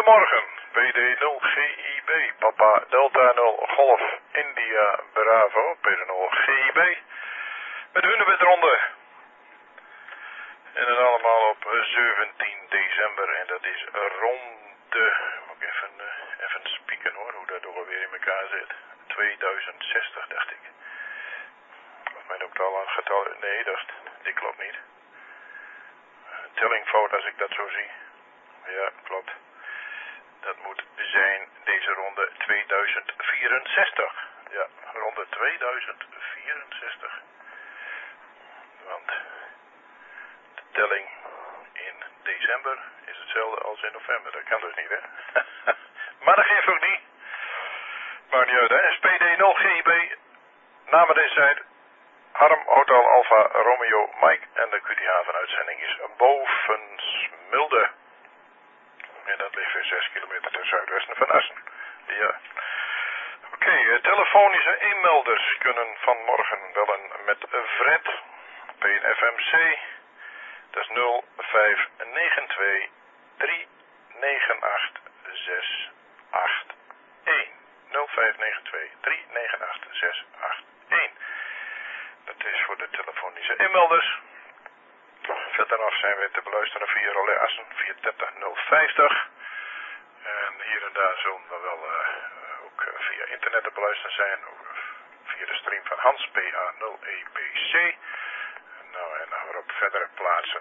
Goedemorgen, PD0GIB, Papa Delta 0 Golf India Bravo, PD0 GIB, met Hunebedronde. En dat allemaal op 17 december en dat is ronde, moet ik even spieken hoor, hoe dat alweer in elkaar zit, 2060 dacht ik. Of mijn ook al een getal, nee die klopt niet. Tellingfout als ik dat zo zie. Ja, klopt. Dat moet zijn deze ronde 2064. Ja, ronde 2064. Want de telling in december is hetzelfde als in november. Dat kan dus niet, hè? Maar dat geeft ook niet. Maakt niet uit, hè? SPD 0 GIB. Namen deze tijd. Harm Hotel Alpha Romeo Mike. En de QT-haven-uitzending is boven Smilde. En dat ligt weer 6 kilometer ten zuidwesten van Assen. Ja. Oké, telefonische inmelders kunnen vanmorgen bellen met Fred. PNFMC. Dat is 0592 398 681. 0592 398 681. Dat is voor de telefonische inmelders. Verderaf zijn we te beluisteren via Relais Assen 430 en hier en daar zullen we wel ook via internet te beluisteren zijn. Via de stream van Hans PA0EPC. Nou en dan weer op verdere plaatsen.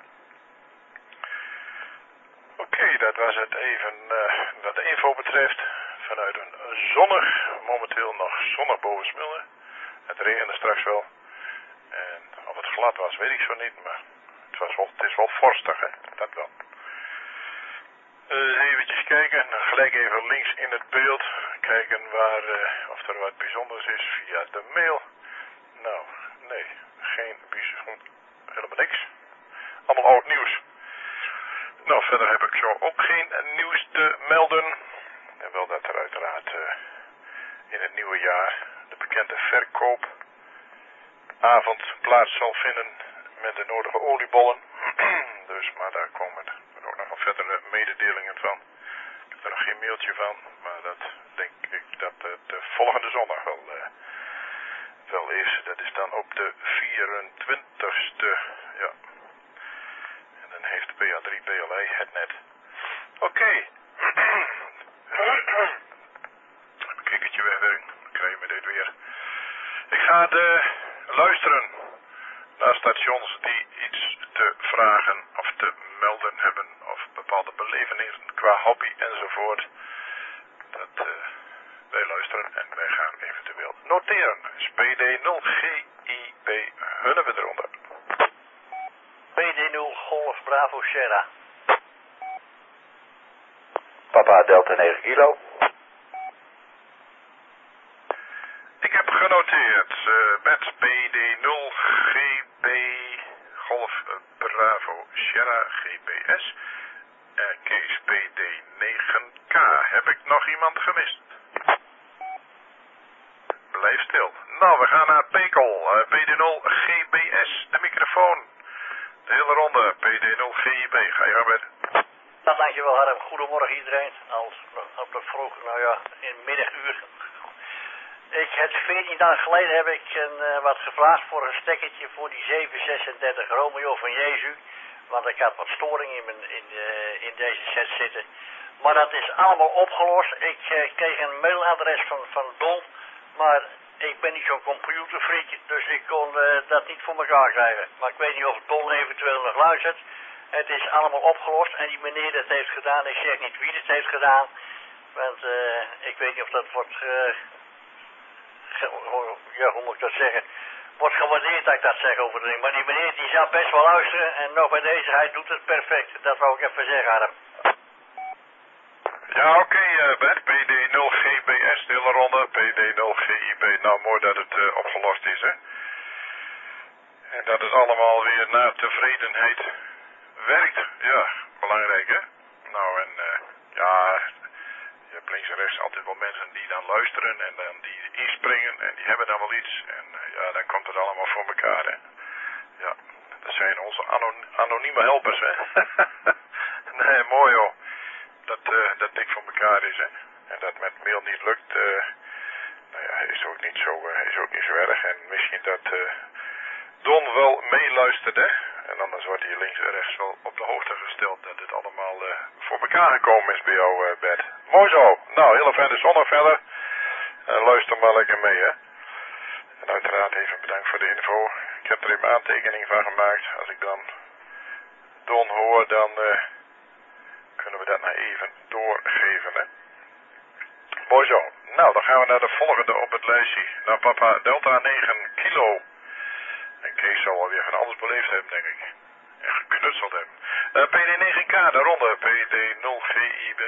Oké, dat was het even wat de info betreft. Vanuit een zonnig, momenteel nog zonnig boven Smilde. Het regende straks wel. En of het glad was, weet ik zo niet, maar het is wel vorstig, hè? Dat wel. Eventjes kijken, gelijk even links in het beeld. Kijken of er wat bijzonders is via de mail. Nou, nee, geen bijzonder, helemaal niks. Allemaal oud nieuws. Nou, verder heb ik zo ook geen nieuws te melden. En wel dat er uiteraard in het nieuwe jaar de bekende verkoopavond plaats zal vinden met de nodige oliebollen. Dus, maar daar komen er ook nog wel verdere mededelingen van. Ik heb er nog geen mailtje van, maar dat denk ik dat de volgende zondag wel is. Dat is dan op de 24ste. Ja. En dan heeft BA3 BLE het net. Oké. Een kikkertje wegwerken. Dan krijg je me dit weer. Ik ga luisteren naar stations die iets te vragen of te melden hebben of bepaalde belevenissen qua hobby enzovoort. Dat wij luisteren en wij gaan eventueel noteren. SPD 0 GIB Hunebedronde. PD 0 Golf Bravo Sierra. Papa Delta 9 Kilo. Ik heb genoteerd met PD 0 GB Golf Bravo Sierra GPS en Kees PD 9K. Heb ik nog iemand gemist? Blijf stil. Nou, we gaan naar Pekel. PD 0 GBS, de microfoon. De hele ronde, PD 0 GIB. Ga je arbeid. Nou, dankjewel Harm. Goedemorgen iedereen. Op de vroeg, in het middaguur. Ik heb 14 dagen geleden heb ik wat gevraagd voor een stekkertje voor die 736 Romeo van Jezu. Want ik had wat storing in deze set zitten. Maar dat is allemaal opgelost. Ik kreeg een mailadres van Don. Maar ik ben niet zo'n computerfreak, dus ik kon dat niet voor elkaar krijgen. Maar ik weet niet of Don eventueel nog luistert. Het is allemaal opgelost en die meneer dat heeft gedaan. Ik zeg niet wie het heeft gedaan. Want ik weet niet of dat wordt... hoe moet ik dat zeggen? Wordt gewaardeerd dat ik dat zeg over de ding. Maar die meneer die zou best wel luisteren. En nog bij deze, hij doet het perfect. Dat wou ik even zeggen, Adam. Ja, oké, Bert. PD 0 GBS, de hele ronde. PD 0 GIB. Nou, mooi dat het opgelost is, hè. En dat het allemaal weer naar tevredenheid werkt. Ja, belangrijk, hè. Nou, en ja... Je hebt links en rechts altijd wel mensen die dan luisteren en dan die inspringen en die hebben dan wel iets. En ja, dan komt het allemaal voor elkaar, hè. Ja, dat zijn onze anonieme helpers, hè. Nee, mooi hoor. Dat dat dik voor elkaar is, hè. En dat met mail niet lukt, nou ja, is ook niet zo erg. En misschien dat Don wel meeluistert, hè. En anders wordt hij links en rechts wel op de hoogte gesteld dat het allemaal voor elkaar gekomen is bij jou, Bert. Mooi zo. Nou, hele fijne zondag verder. En luister maar lekker mee, hè. En uiteraard even bedankt voor de info. Ik heb er even aantekening van gemaakt. Als ik dan Don hoor, dan kunnen we dat nou even doorgeven, hè. Mooi zo. Nou, dan gaan we naar de volgende op het lijstje. Naar papa Delta 9 kilo. En Kees zal alweer van alles beleefd hebben, denk ik. En geknutseld hebben. PD9K, daaronder PD0GIB.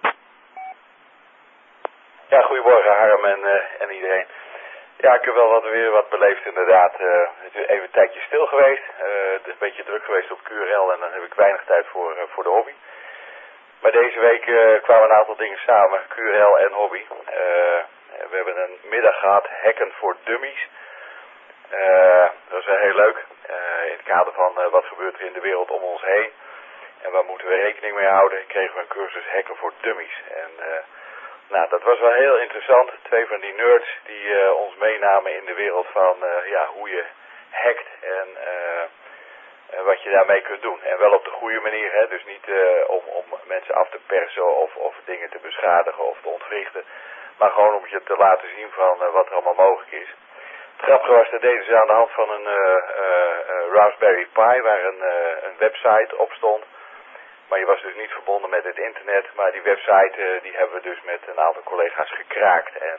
Ja, goedemorgen Harm en iedereen. Ja, ik heb wel weer wat beleefd inderdaad. Het is even een tijdje stil geweest. Het is een beetje druk geweest op QRL en dan heb ik weinig tijd voor de hobby. Maar deze week kwamen een aantal dingen samen, QRL en hobby. We hebben een middag gehad, hacken voor dummies. Dat was wel heel leuk. In het kader van wat gebeurt er in de wereld om ons heen. En waar moeten we rekening mee houden, kregen we een cursus hacken voor dummies. En nou, dat was wel heel interessant. 2 van die nerds die ons meenamen in de wereld van hoe je hackt en wat je daarmee kunt doen. En wel op de goede manier, hè? Dus niet om mensen af te persen of dingen te beschadigen of te ontwrichten. Maar gewoon om je te laten zien van wat er allemaal mogelijk is. Het grappige was, dat deden ze aan de hand van een Raspberry Pi waar een website op stond. Maar je was dus niet verbonden met het internet. Maar die website die hebben we dus met een aantal collega's gekraakt. En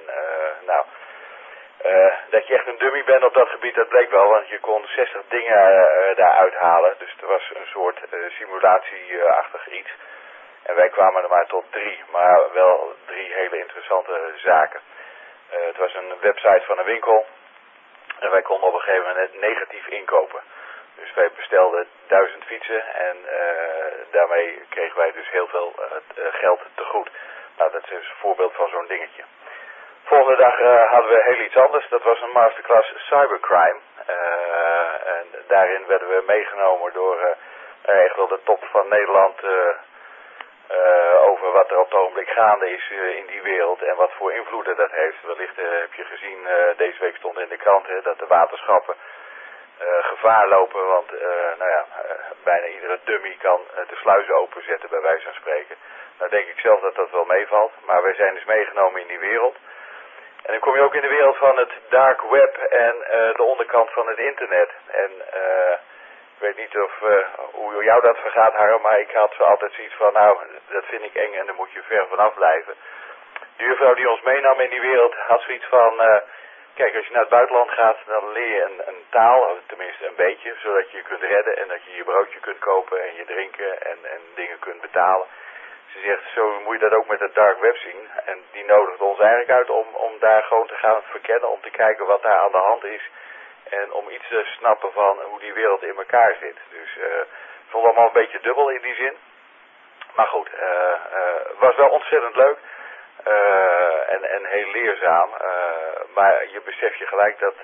dat je echt een dummy bent op dat gebied, dat bleek wel. Want je kon 60 dingen daaruit halen. Dus het was een soort simulatieachtig iets. En wij kwamen er maar tot 3. Maar wel 3 hele interessante zaken. Het was een website van een winkel. En wij konden op een gegeven moment negatief inkopen. Dus wij bestelden 1000 fietsen en daarmee kregen wij dus heel veel geld te goed. Nou, dat is dus een voorbeeld van zo'n dingetje. Volgende dag hadden we heel iets anders. Dat was een masterclass cybercrime. En daarin werden we meegenomen door echt wel de top van Nederland over wat er op het ogenblik gaande is in die wereld en wat voor invloeden dat heeft. Wellicht heb je gezien, deze week stond in de krant dat de waterschappen gevaar lopen, want bijna iedere dummy kan de sluizen openzetten bij wijze van spreken. Nou denk ik zelf dat dat wel meevalt, maar wij zijn dus meegenomen in die wereld. En dan kom je ook in de wereld van het dark web en de onderkant van het internet. En ik weet niet hoe jou dat vergaat, Harm, maar ik had altijd zoiets van, nou, dat vind ik eng en daar moet je ver vanaf blijven. De juffrouw die ons meenam in die wereld had zoiets van, kijk, als je naar het buitenland gaat, dan leer je een taal, tenminste een beetje, zodat je je kunt redden en dat je je broodje kunt kopen en je drinken en dingen kunt betalen. Ze zegt, zo moet je dat ook met het dark web zien. En die nodigde ons eigenlijk uit om daar gewoon te gaan verkennen, om te kijken wat daar aan de hand is. En om iets te snappen van hoe die wereld in elkaar zit. Dus ik vond het allemaal een beetje dubbel in die zin. Maar goed, was wel ontzettend leuk. En heel leerzaam. Maar je beseft je gelijk dat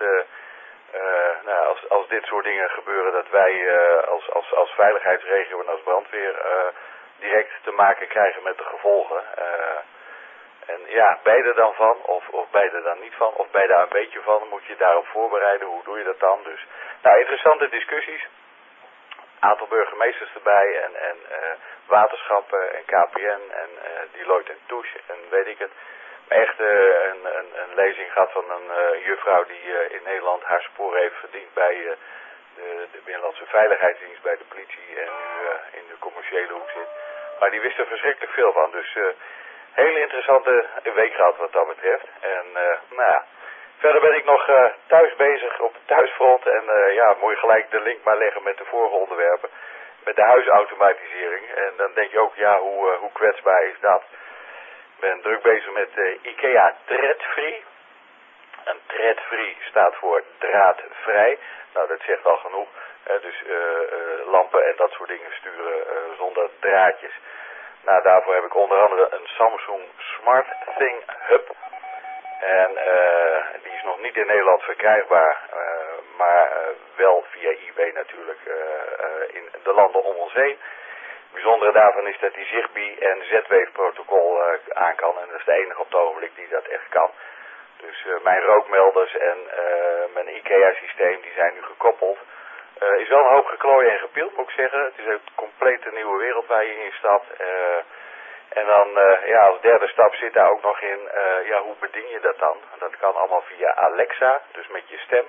als dit soort dingen gebeuren, dat wij als veiligheidsregio en als brandweer direct te maken krijgen met de gevolgen. En ja, beide dan van, of beide dan niet van, of beide een beetje van, moet je daarop voorbereiden. Hoe doe je dat dan? Dus, nou, interessante discussies. Aantal burgemeesters erbij en waterschappen en KPN en Deloitte en Touche en weet ik het. Maar echt een lezing gehad van een juffrouw die in Nederland haar sporen heeft verdiend bij de Binnenlandse Veiligheidsdienst, bij de politie en nu in de commerciële hoek zit. Maar die wist er verschrikkelijk veel van. Dus hele interessante week gehad wat dat betreft. En verder ben ik nog thuis bezig op het thuisfront. En moet je gelijk de link maar leggen met de vorige onderwerpen. Met de huisautomatisering. En dan denk je ook, hoe kwetsbaar is dat? Ik ben druk bezig met IKEA Threadfree. En Threadfree staat voor draadvrij. Nou, dat zegt al genoeg. Dus lampen en dat soort dingen sturen zonder draadjes. Nou, daarvoor heb ik onder andere een Samsung Smart Thing Hub. En die is nog niet in Nederland verkrijgbaar, maar wel via eBay natuurlijk in de landen om ons heen. bijzondere daarvan is dat hij Zigbee en Z-Wave protocol aan kan. En dat is de enige op het ogenblik die dat echt kan. Dus mijn rookmelders en mijn IKEA-systeem die zijn nu gekoppeld. Is wel een hoop geklooid en gepield, moet ik zeggen. Het is een complete nieuwe wereld waar je in stapt. En dan, als derde stap zit daar ook nog in, hoe bedien je dat dan? Dat kan allemaal via Alexa, dus met je stem.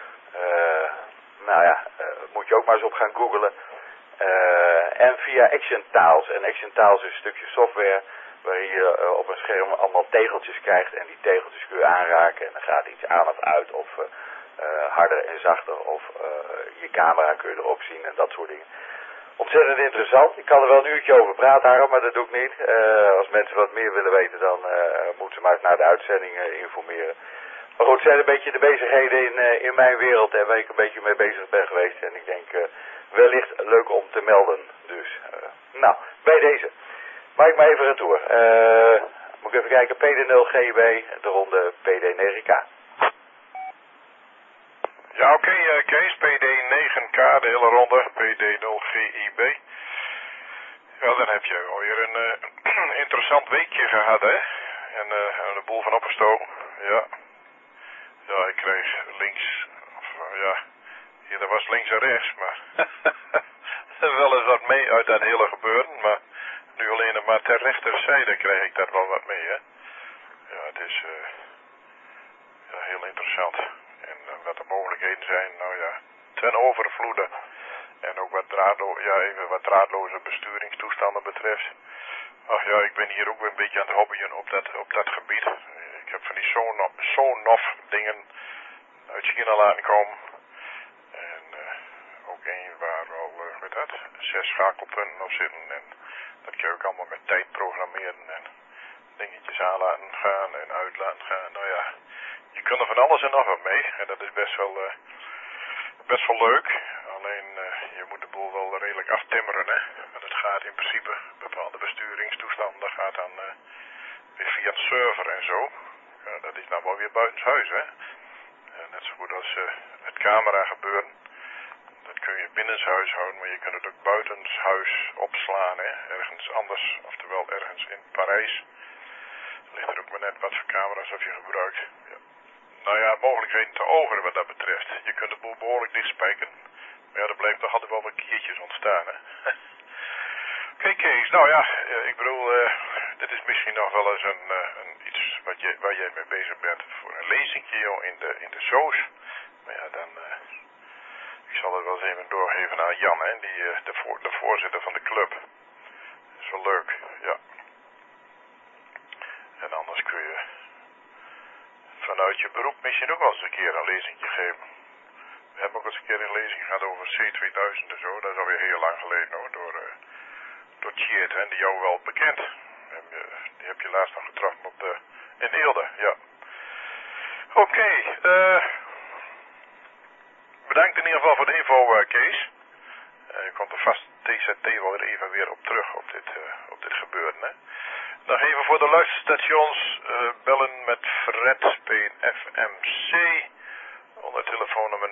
Moet je ook maar eens op gaan googlen. En via Action Tiles. En Action Tiles is een stukje software waar je op een scherm allemaal tegeltjes krijgt. En die tegeltjes kun je aanraken en dan gaat iets aan of uit of harder en zachter. Of je camera kun je erop zien en dat soort dingen. Ontzettend interessant. Ik kan er wel een uurtje over praten, Harm, maar dat doe ik niet. Als mensen wat meer willen weten, dan moeten ze maar eens naar de uitzending informeren. Maar goed, het zijn een beetje de bezigheden in mijn wereld en waar ik een beetje mee bezig ben geweest. En ik denk wellicht leuk om te melden. Dus, bij deze. Maak ik maar even retour. Moet ik even kijken, PD0GB, de ronde PD9K. Ja, oké, Kees, PD9K, de hele ronde, PD0GIB. Ja, dan heb je alweer een interessant weekje gehad, hè? En een boel van opgestoken, ja. Ja, ik kreeg links, hier was links en rechts, maar wel eens wat mee uit dat hele gebeuren, maar nu alleen maar ter rechterzijde krijg ik daar wel wat mee, hè. Ja, het is heel interessant. En wat de mogelijkheden zijn, ten overvloede. En ook wat draadloze besturingstoestanden betreft. Ach ja, ik ben hier ook weer een beetje aan het hobbyen op dat gebied. Ik heb van die Sonoff dingen uit China laten komen. En ook één waar wel, 6 schakelpunten op zitten. En dat kun je ook allemaal met tijd programmeren en dingetjes aan laten gaan en uit laten gaan. Nou ja, je kunt er van alles en nog wat mee. En dat is best wel leuk. Alleen je moet de boel wel redelijk aftimmeren, hè. Want het gaat in principe, bepaalde besturingstoestanden, dat gaat dan weer via een server en zo. Ja, dat is nou wel weer buitenshuis, hè. Net zo goed als het camera gebeuren. Dat kun je binnenshuis houden, maar je kunt het ook buitenshuis opslaan, hè. Ergens anders, oftewel ergens in Parijs. Ligt er ook maar net wat voor camera's of je gebruikt. Ja. Nou ja, mogelijkheden te over wat dat betreft. Je kunt de boel behoorlijk dichtspijken. Maar ja, er blijft toch altijd wel wat kiertjes ontstaan, hè. Oké, Kees, nou ja, ik bedoel, dit is misschien nog wel eens iets waar jij mee bezig bent voor een lezingje, joh, in de Soos. Maar ja, dan, ik zal het wel eens even doorgeven aan Jan, hè, de voorzitter van de club. Dat is wel leuk, ja. En anders kun je vanuit je beroep misschien ook wel eens een keer een lezingje geven. We hebben ook eens een keer een lezing gehad over C2000 en zo. Dat is alweer heel lang geleden hoor, door Tjeerd, en die jou wel bekend. Die heb je laatst nog getroffen in Eelde, ja. Oké, bedankt in ieder geval voor de info, Kees. Je komt er vast TZT wel even weer op terug op dit gebeuren, hè. Nog even voor de luisterstations bellen met Fred PFMC onder telefoonnummer 0592398681.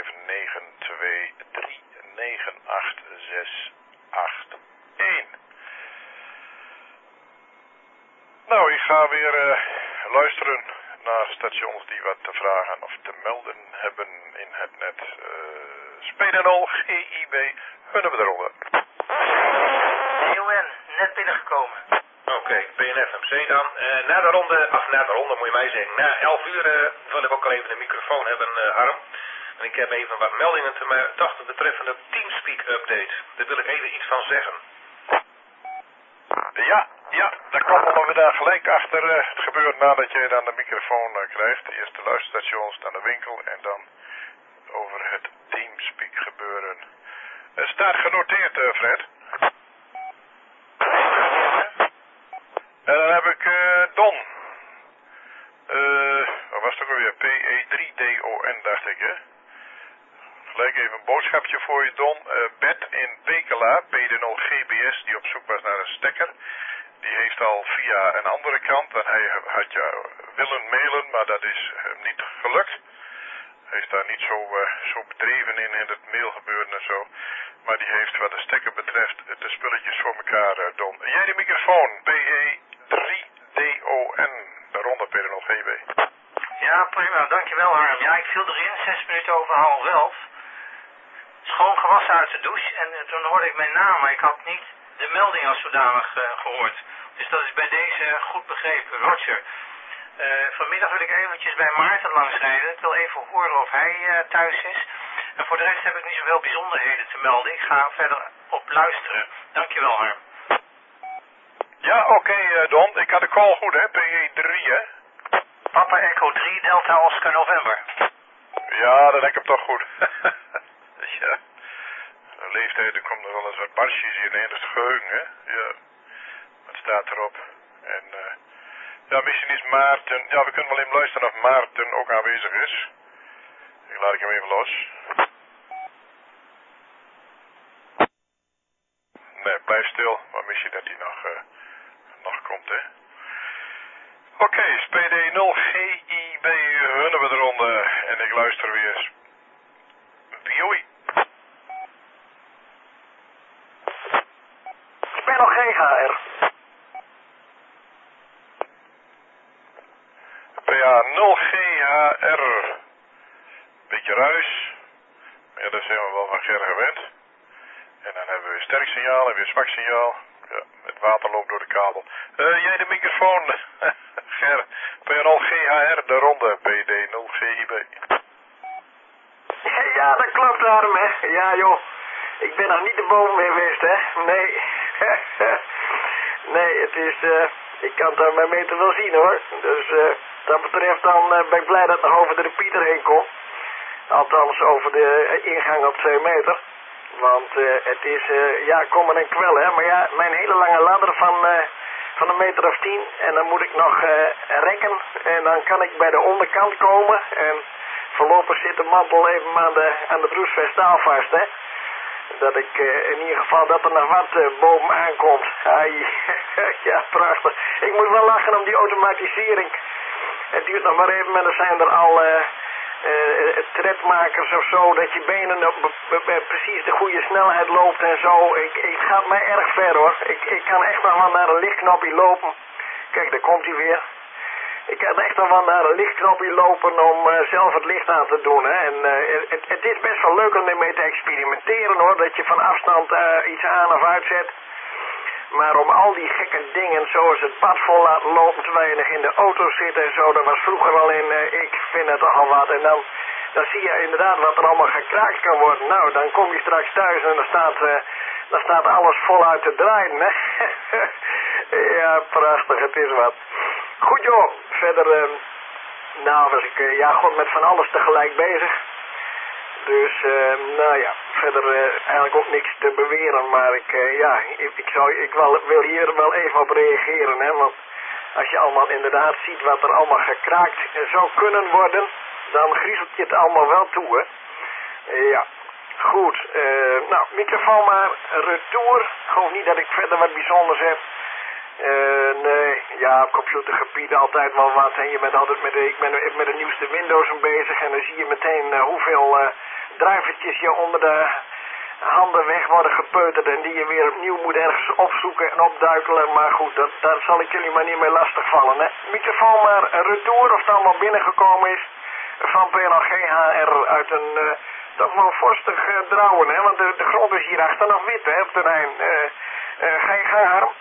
Nou, ik ga weer luisteren naar stations die wat te vragen of te melden hebben in het net. Spedano, GIB, hun hebben eronder. UN, net binnengekomen. Oké, PNFMC dan. Na de ronde moet je mij zeggen. Na 11 uur wil ik ook al even de microfoon hebben, Harm. En ik heb even wat meldingen te mijn dachten betreffende Teamspeak update. Daar wil ik even iets van zeggen. Ja, daar komen we daar gelijk achter. Het gebeurt nadat je dan de microfoon krijgt. Eerst de luisterstations, dan de winkel en dan over het Teamspeak gebeuren. Het staat genoteerd, Fred. En dan heb ik Don. Wat was het ook alweer? PE3DON dacht ik, hè? Gelijk even een boodschapje voor je, Don. Bert in Pekela, PD0GBS, die op zoek was naar een stekker. Die heeft al via een andere kant, en hij had je willen mailen, maar dat is hem niet gelukt. Hij is daar niet zo bedreven in het mailgebeuren en zo. Maar die heeft wat de stekker betreft de spulletjes voor elkaar, Don. Jij de microfoon, PE3DON, daaronder P0GB. Ja, prima. Dankjewel, Harm. Ja, ik viel erin, 6 minuten over 11:30. Schoon gewassen uit de douche en toen hoorde ik mijn naam, maar ik had niet de melding als zodanig gehoord. Dus dat is bij deze goed begrepen. Roger. Vanmiddag wil ik eventjes bij Maarten langsrijden. Ik wil even horen of hij thuis is. En voor de rest heb ik niet zoveel bijzonderheden te melden. Ik ga verder op luisteren. Dankjewel, Harm. Ja, oké, Don. Ik had de call goed, hè? PE3, hè? Papa Echo 3, Delta Oscar November. Ja, dat heb ik hem toch goed. Ja. De leeftijd, er komt er wel eens wat barsjes in, hè? Dat is geheugen, hè? Ja. Wat staat erop? En, ja, misschien is Maarten... Ja, we kunnen wel even luisteren of Maarten ook aanwezig is. Ik laat ik hem even los. Nee, blijf stil. Maar misschien dat hij nog komt, hè? Oké, SPD0GIB hunnen we eronder. En ik luister weer. Wioi. Ik ben nog geen HR. PA0GHR. Beetje ruis. Ja, daar zijn we wel van Ger gewend. En dan hebben we weer sterk signaal en weer zwak signaal. Ja, het water loopt door de kabel. Jij de microfoon, Ger. PA0GHR, de ronde. PD0GIB. Ja, dat klopt, Harm, hè. Ja, joh. Ik ben nog niet de boven meer geweest, hè. Nee. Nee, het is... ik kan het aan mijn meter wel zien, hoor. Dus dat betreft dan ben ik blij dat het nog over de repeater heen komt. Althans, over de ingang op 2 meter. Want het is, ja, komen en kwellen, hè. Maar ja, mijn hele lange ladder van 1,10 meter. En dan moet ik nog rekken. En dan kan ik bij de onderkant komen. En voorlopig zit de mantel even aan de broesvestaal vast, hè. Dat ik in ieder geval dat er nog wat bovenaan komt. Ai, ja, prachtig. Ik moet wel lachen om die automatisering. Het duurt nog maar even, maar er zijn er al tredmakers of zo, dat je benen op precies de goede snelheid loopt en zo. Het gaat mij erg ver, hoor. Ik kan echt nog wel naar een lichtknopje lopen. Kijk, daar komt hij weer. Ik kan echt nog wel naar een lichtknopje lopen om zelf het licht aan te doen, hè. En het is best wel leuk om ermee te experimenteren, hoor, dat je van afstand iets aan of uitzet. Maar om al die gekke dingen, zoals het bad vol laten lopen terwijl je nog in de auto zit en zo, dat was vroeger al in, ik vind het toch al wat. En dan zie je inderdaad wat er allemaal gekraakt kan worden. Nou, dan kom je straks thuis en dan staat alles voluit te draaien, hè. Ja, prachtig, het is wat. Goed, joh. Verder, nou was ik, ja, gewoon met van alles tegelijk bezig. Dus, nou ja, verder eigenlijk ook niks te beweren, maar ik wil hier wel even op reageren, hè, want als je allemaal inderdaad ziet wat er allemaal gekraakt zou kunnen worden, dan griezelt je het allemaal wel toe, hè. Ja, goed, nou, microfoon maar, retour, gewoon niet dat ik verder wat bijzonders heb. Nee, ja, op computergebied altijd wel wat. En je bent altijd ik ben met de nieuwste Windows bezig en dan zie je meteen hoeveel drivertjes je onder de handen weg worden gepeuterd en die je weer opnieuw moet ergens opzoeken en opduikelen. Maar goed, daar zal ik jullie maar niet mee lastigvallen, hè. Microfoon maar, retour, of het allemaal binnengekomen is van PLGHR uit een toch wel vorstig Drouwen, hè. Want de grond is hierachter nog wit, hè, op terrein. Ga je gang, Harm?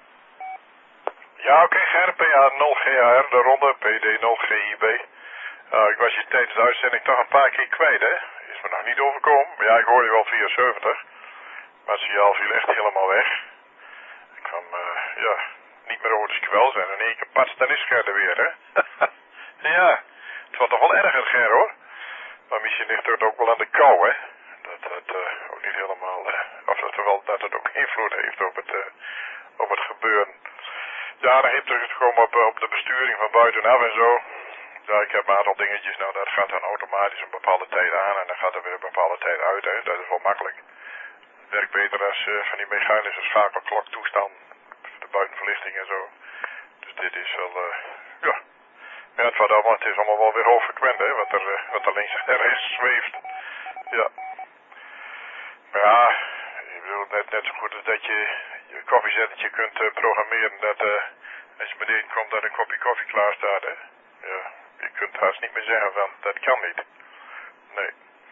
Ja, oké, PA0GHR, de ronde, PD0GIB. Ik was je tijdens de uitzending toch een paar keer kwijt, hè. Is me nog niet overkomen. Maar ja, ik hoorde je wel 74. Maar het signaal viel echt helemaal weg. Ik kwam, ja, niet meer over de skwel zijn. En in één keer pats, dan is Ger er weer, hè. Ja, het was toch wel erger, Ger, hoor. Maar misschien ligt het ook wel aan de kou, hè. Dat het ook niet helemaal, dat het ook invloed heeft op het gebeuren. Ja, dan heeft het gekomen op de besturing van buitenaf en zo. Ja, ik heb een aantal dingetjes, nou dat gaat dan automatisch een bepaalde tijd aan en dan gaat er weer een bepaalde tijd uit, hè. Dat is wel makkelijk. Het werkt beter als van die mechanische schakelkloktoestand, de buitenverlichting en zo. Dus dit is wel, ja, Ja, het is allemaal wel weer hoogfrequent, hè, wat er links en rechts zweeft. Ja. Maar ja, ik bedoel, net zo goed als dat je je koffiezettertje kunt programmeren dat als je beneden komt dat een kopje koffie klaar staat, hè. Ja, je kunt haast niet meer zeggen van, dat kan niet. Nee.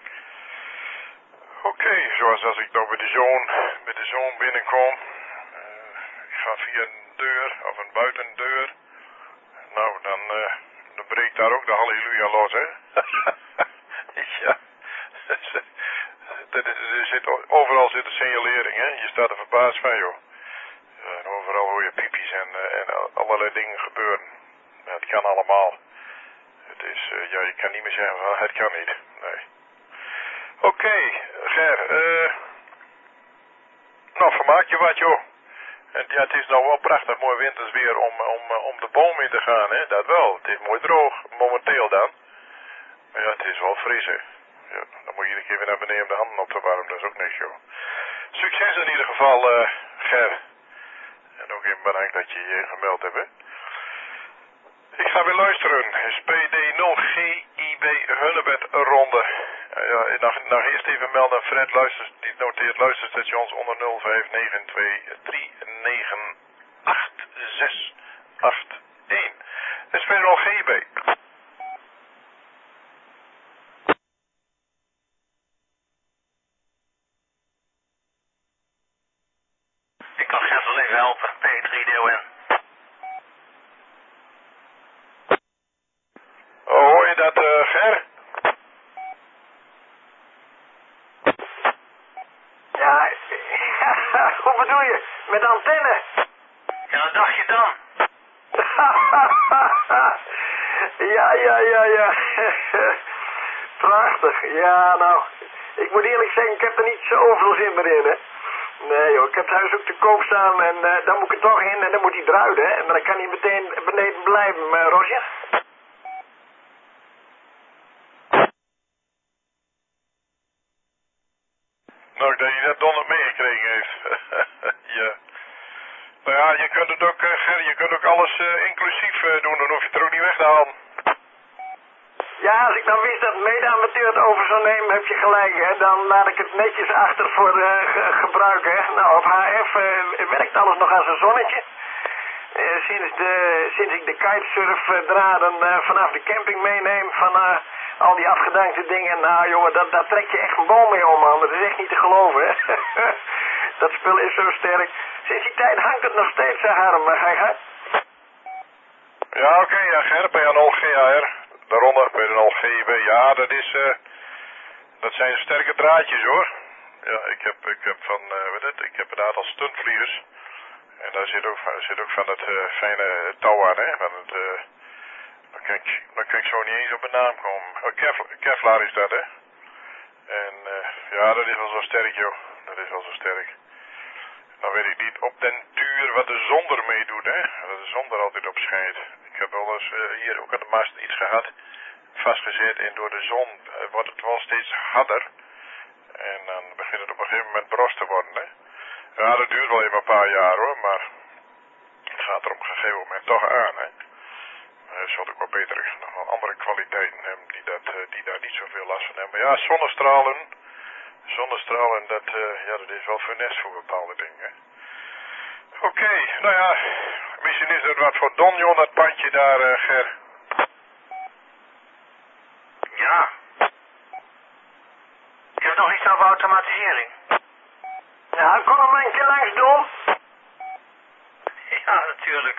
Oké, zoals als ik nou bij de zoon binnenkom, ik ga via een deur of een buitendeur, nou dan breekt daar ook de halleluja los, hè. Ja. Overal zit een signalering, hè. Je staat er verbaasd van, joh. En overal hoor je piepjes en allerlei dingen gebeuren. Ja, het kan allemaal. Het is, ja, je kan niet meer zeggen van, het kan niet. Nee. Oké, Ger, nou, vermaak je wat, joh. En ja, het is nou wel prachtig mooi wintersweer om de boom in te gaan, hè. Dat wel. Het is mooi droog, momenteel dan. Maar ja, het is wel fris, hè. Ja, dan moet je iedere keer weer naar beneden om de handen op te warmen. Dat is ook niks, joh. Succes in ieder geval, Ger. En ook even bedankt dat je je gemeld hebt, hè. Ik ga weer luisteren. SPD0GIB Hunebed ronde. Ja, nog eerst even melden. Fred die noteert luisterstations onder 0592398681. SPD0GIB. Ik kan Gert wel even helpen, P3DON. Oh, hoor je dat, Ger? Ja, hoe bedoel je? Met antenne? Ja, wat dacht je dan? Ja. Prachtig. Ja, nou, ik moet eerlijk zeggen, ik heb er niet zoveel zin meer in, hè. Nee, joh, ik heb het huis ook te koop staan en dan moet ik er toch in en dan moet hij eruit, hè. En dan kan hij meteen beneden blijven, Roger. Nou, ik denk dat je dat nog meegekregen heeft. Ja. Nou ja, je kunt het ook, Ger, je kunt ook alles inclusief doen, dan hoef je het er ook niet weg te halen. Ja, als ik dan wist dat mede-amateur het over zou nemen, heb je gelijk, hè. Dan laat ik het netjes achter voor gebruik, hè. Nou, op HF werkt alles nog als een zonnetje. Sinds ik de kitesurfdraden vanaf de camping meeneem van al die afgedankte dingen. Nou jongen, daar trek je echt een boom mee om, man. Dat is echt niet te geloven, hè. Dat spul is zo sterk. Sinds die tijd hangt het nog steeds, hè, Harm. Ga je gang? Ja, oké, ja, Ger, bij een GHR. Daaronder bij een GIB. Ja, dat zijn sterke draadjes, hoor. Ja, ik heb van, ik heb een aantal stuntvliegers. En daar zit ook van dat fijne touw aan, hè. Van het, dan kan ik zo niet eens op een naam komen. Oh, Kevlar is dat, hè. En ja, dat is wel zo sterk, joh. Dat is wel zo sterk. Nou weet ik niet op den duur wat de zon ermee doet, hè. Dat de zon er altijd op schijnt. Ik heb wel eens hier ook aan de mast iets gehad. Vastgezet en door de zon wordt het wel steeds harder. En dan begint het op een gegeven moment broos te worden, hè. Ja, dat duurt wel even een paar jaar, hoor. Maar het gaat er op een gegeven moment toch aan, hè. Er zal ook wel betere, nog wel andere kwaliteiten hebben die daar niet zoveel last van hebben. Maar ja, zonnestralen, dat is wel funest voor bepaalde dingen. Oké, nou ja, misschien is er wat voor Donjon, dat pandje daar, Ger. Ja. Ik heb nog iets over automatisering. Ja, kom er maar een keer langs, Don. Ja, natuurlijk.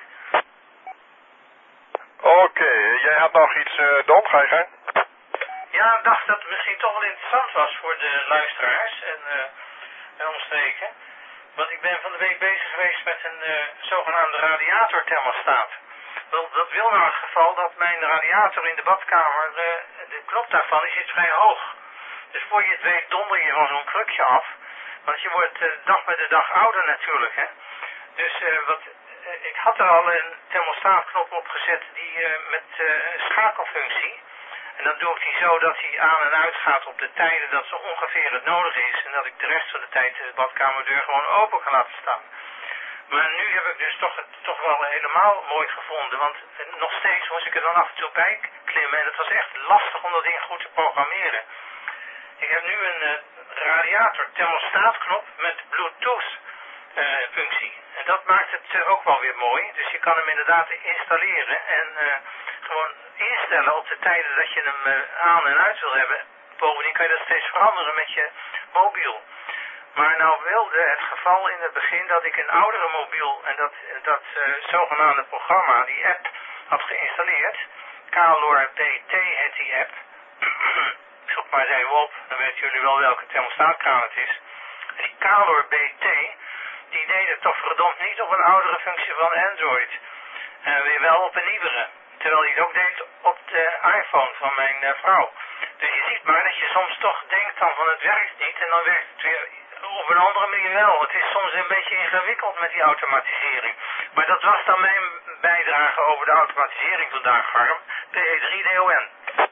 Oké, jij had nog iets, Don, ga je gang? Ja, ik dacht dat het misschien toch wel interessant was voor de luisteraars en omstreken. Want ik ben van de week bezig geweest met een zogenaamde radiatorthermostaat. Dat wil nou het geval dat mijn radiator in de badkamer, de knop daarvan die zit vrij hoog. Dus voor je het weet donder je van zo'n krukje af. Want je wordt dag met de dag ouder natuurlijk, hè. Dus ik had er al een thermostaatknop op gezet die met een schakelfunctie. En dan doe ik die zo dat hij aan en uit gaat op de tijden dat zo ongeveer het nodig is. En dat ik de rest van de tijd de badkamerdeur gewoon open kan laten staan. Maar nu heb ik dus toch wel helemaal mooi gevonden. Want nog steeds moest ik er dan af en toe bij klimmen. En het was echt lastig om dat ding goed te programmeren. Ik heb nu een radiator thermostaatknop met Bluetooth functie. En dat maakt het ook wel weer mooi. Dus je kan hem inderdaad installeren en gewoon instellen op de tijden dat je hem aan en uit wil hebben. Bovendien kan je dat steeds veranderen met je mobiel. Maar nou wilde het geval in het begin dat ik een oudere mobiel en dat zogenaamde programma, die app, had geïnstalleerd. Calor BT heet die app. Zoek maar eens even op, dan weten jullie wel welke thermostaatkraan het is. Die Calor BT, die deed het toch verdomd niet op een oudere functie van Android. En weer wel op een nieuwere. Terwijl hij het ook deed op de iPhone van mijn vrouw. Dus je ziet maar dat je soms toch denkt dan van het werkt niet en dan werkt het weer op een andere manier wel. Het is soms een beetje ingewikkeld met die automatisering. Maar dat was dan mijn bijdrage over de automatisering vandaag, Harm. PE3DON.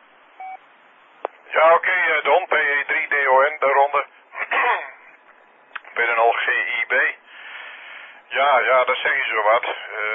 Ja, oké, Don, PE3DON, daaronder. P0GIB. Ja, dat zeg je zo wat.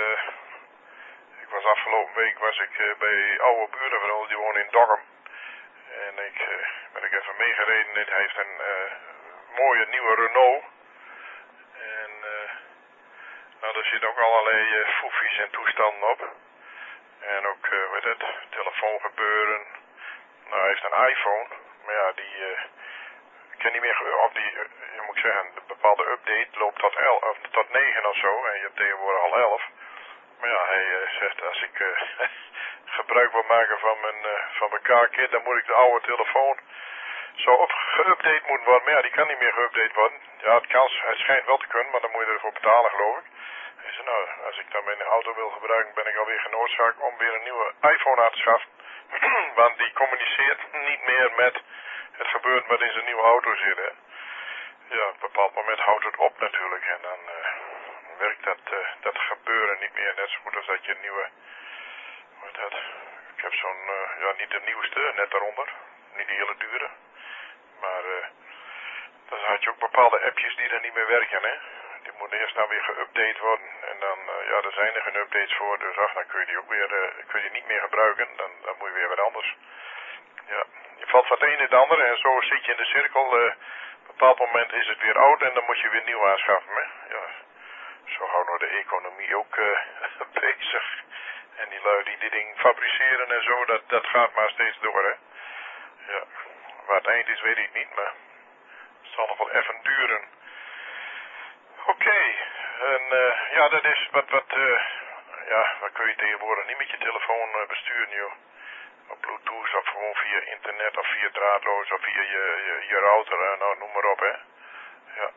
Afgelopen week was ik bij oude buren van ons, die wonen in Dokkum. En ben ik even meegereden. Dit heeft een mooie nieuwe Renault. En nou, er zitten ook allerlei foefies en toestanden op. En ook met het telefoongebeuren. Nou, hij heeft een iPhone. Maar ja, die kan niet meer op die, je moet zeggen, de bepaalde update loopt tot 9 of zo. En je hebt tegenwoordig al 11. Maar ja, hij zegt als ik gebruik wil maken van mijn car-kit, dan moet ik de oude telefoon zo geüpdate moeten worden. Maar ja, die kan niet meer geüpdate worden. Ja, het schijnt wel te kunnen, maar dan moet je ervoor betalen, geloof ik. Hij zei, nou, als ik dan mijn auto wil gebruiken, ben ik alweer genoodzaakt om weer een nieuwe iPhone aan te schaffen. Want die communiceert niet meer met het gebeurt wat in zijn nieuwe auto zit, hè. Ja, op een bepaald moment houdt het op natuurlijk en dan werkt dat gebeuren niet meer net zo goed als dat je een nieuwe, hoe heet dat? Ik heb zo'n, ja, niet de nieuwste, net daaronder, niet de hele dure, maar dan had je ook bepaalde appjes die er niet meer werken, hè. Die moeten eerst dan weer geüpdate worden en dan, ja, er zijn er geen updates voor, dus ach, dan kun je die ook weer, kun je niet meer gebruiken, dan moet je weer wat anders. Ja, je valt van het een in het ander en zo zit je in de cirkel, op een bepaald moment is het weer oud en dan moet je weer nieuw aanschaffen, hè. Ja. Zo houdt nou de economie ook bezig. En die lui die dit ding fabriceren en zo, dat gaat maar steeds door, hè. Ja, waar het eind is weet ik niet, maar het zal nog wel even duren. Oké, en ja, dat is wat kun je tegenwoordig niet met je telefoon besturen, joh. Op Bluetooth of gewoon via internet of via draadloos of via je router, nou noem maar op, hè. Ja.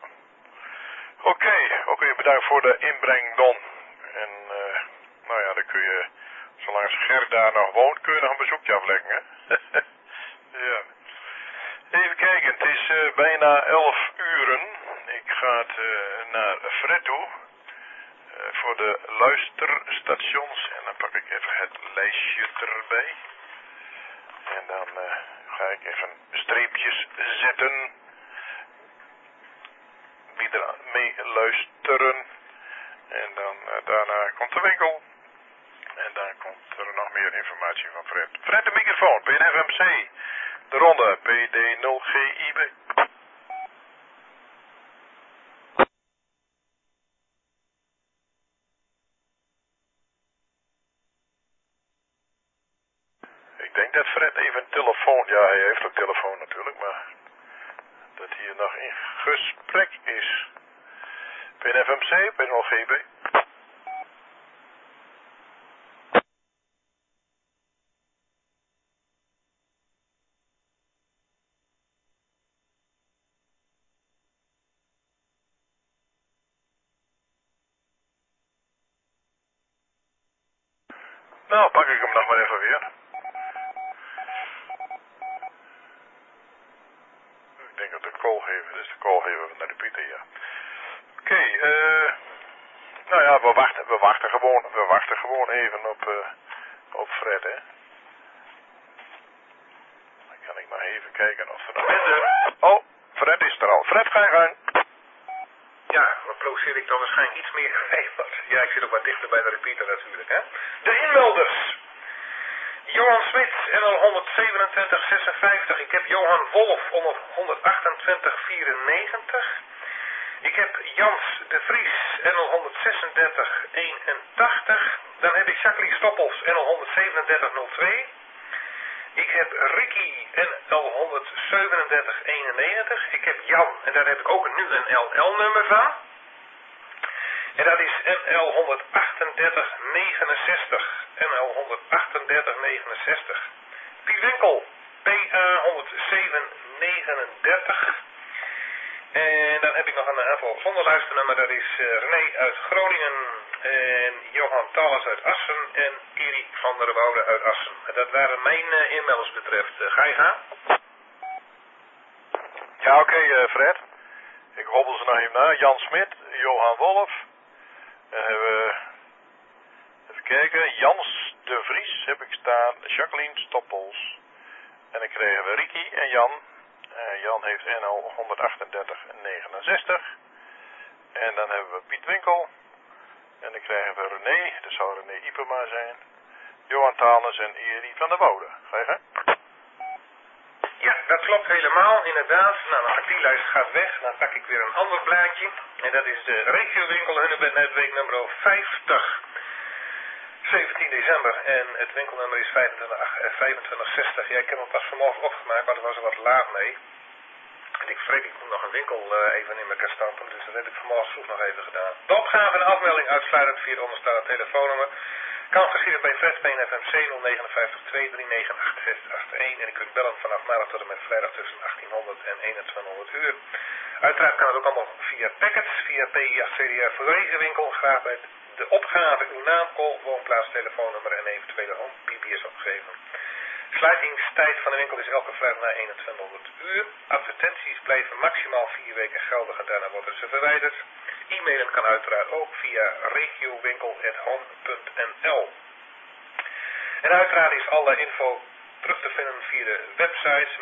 Oké, bedankt voor de inbreng, Don. En nou ja, dan kun je, zolang Ger daar nog woont, kun je nog een bezoekje afleggen, hè? Ja. Even kijken, het is bijna 11 uren. Ik ga naar Fred toe. Voor de luisterstations. En dan pak ik even het lijstje erbij. En dan ga ik even streepjes zetten. Wie er mee luisteren. En dan daarna komt de winkel. En dan komt er nog meer informatie van Fred. Fred, de microfoon, PNFMC. De ronde, PD0GIB. Ik denk dat Fred even telefoon... Ja, hij heeft ook telefoon natuurlijk, maar... dat hij nog in gesprek is. PNFMC, PD0GIB. Nou, pak ik hem nog maar even weer. Ik denk dat de callgever, dus de callgever naar de Pieter, ja. Oké, nou ja, we wachten gewoon even op Fred, hè. Dan kan ik maar even kijken of er nog is. Oh, Fred is er al. Fred, ga je gang. Ja, dan produceer ik dan waarschijnlijk iets meer. Ja, ik zit ook wat dichter bij de repeater natuurlijk, hè. De inmelders. Johan Smit, NL 12756. Ik heb Johan Wolf 12894. Ik heb Jans de Vries, NL 13681. Dan heb ik Jacqueline Stoppels, NL 13702. Ik heb Ricky, NL 13791. Ik heb Jan, en daar heb ik ook nu een LL-nummer van. En dat is NL 13869. NL 13869. Piet Winkel, PA 10739. En dan heb ik nog een aantal zonder luisternummer. Dat is René uit Groningen. En Johan Talens uit Assen. En Erik van der Woude uit Assen. Dat waren mijn e-mails betreft. Ga je gaan? Ja, oké, Fred. Ik hobbel ze nog even na. Jan Smit, Johan Wolf. Dan hebben we, even kijken, Jans de Vries heb ik staan, Jacqueline Stoppels. En dan krijgen we Ricky en Jan. Jan heeft NL 13869. En dan hebben we Piet Winkel. En dan krijgen we René, dat zou René Ipema zijn. Johan Talens en Erik van der Woude. Ga je gang? Ja, dat klopt helemaal, inderdaad. Nou, dan gaat die lijst gaat weg. Dan pak ik weer een ander blaadje. En dat is de regiowinkel Hunebed-netweek nummer 50. 17 december. En het winkelnummer is 2560. Ja, ik heb hem pas vanmorgen opgemaakt, maar er was er wat laat mee. En ik moet nog een winkel even in elkaar stampen. Dus dat heb ik vanmorgen vroeg nog even gedaan. De opgave en afmelding uitsluitend via het onderstaande telefoonnummer. Kan geschieden bij Fred Peen FMC 059 239 8681. En u kunt bellen vanaf maandag tot en met vrijdag tussen 1800 en 2100 uur. Uiteraard kan het ook allemaal via packets, via PI8CDR voor de regenwinkel. Graag met de opgave uw naam, call, woonplaats, telefoonnummer en eventuele home BBS opgeven. Sluitingstijd van de winkel is elke vrijdag na 2100 uur. Advertenties blijven maximaal 4 weken geldig en daarna worden ze verwijderd. E-mailen kan uiteraard ook via regiowinkel@home.nl. En uiteraard is alle info terug te vinden via de websites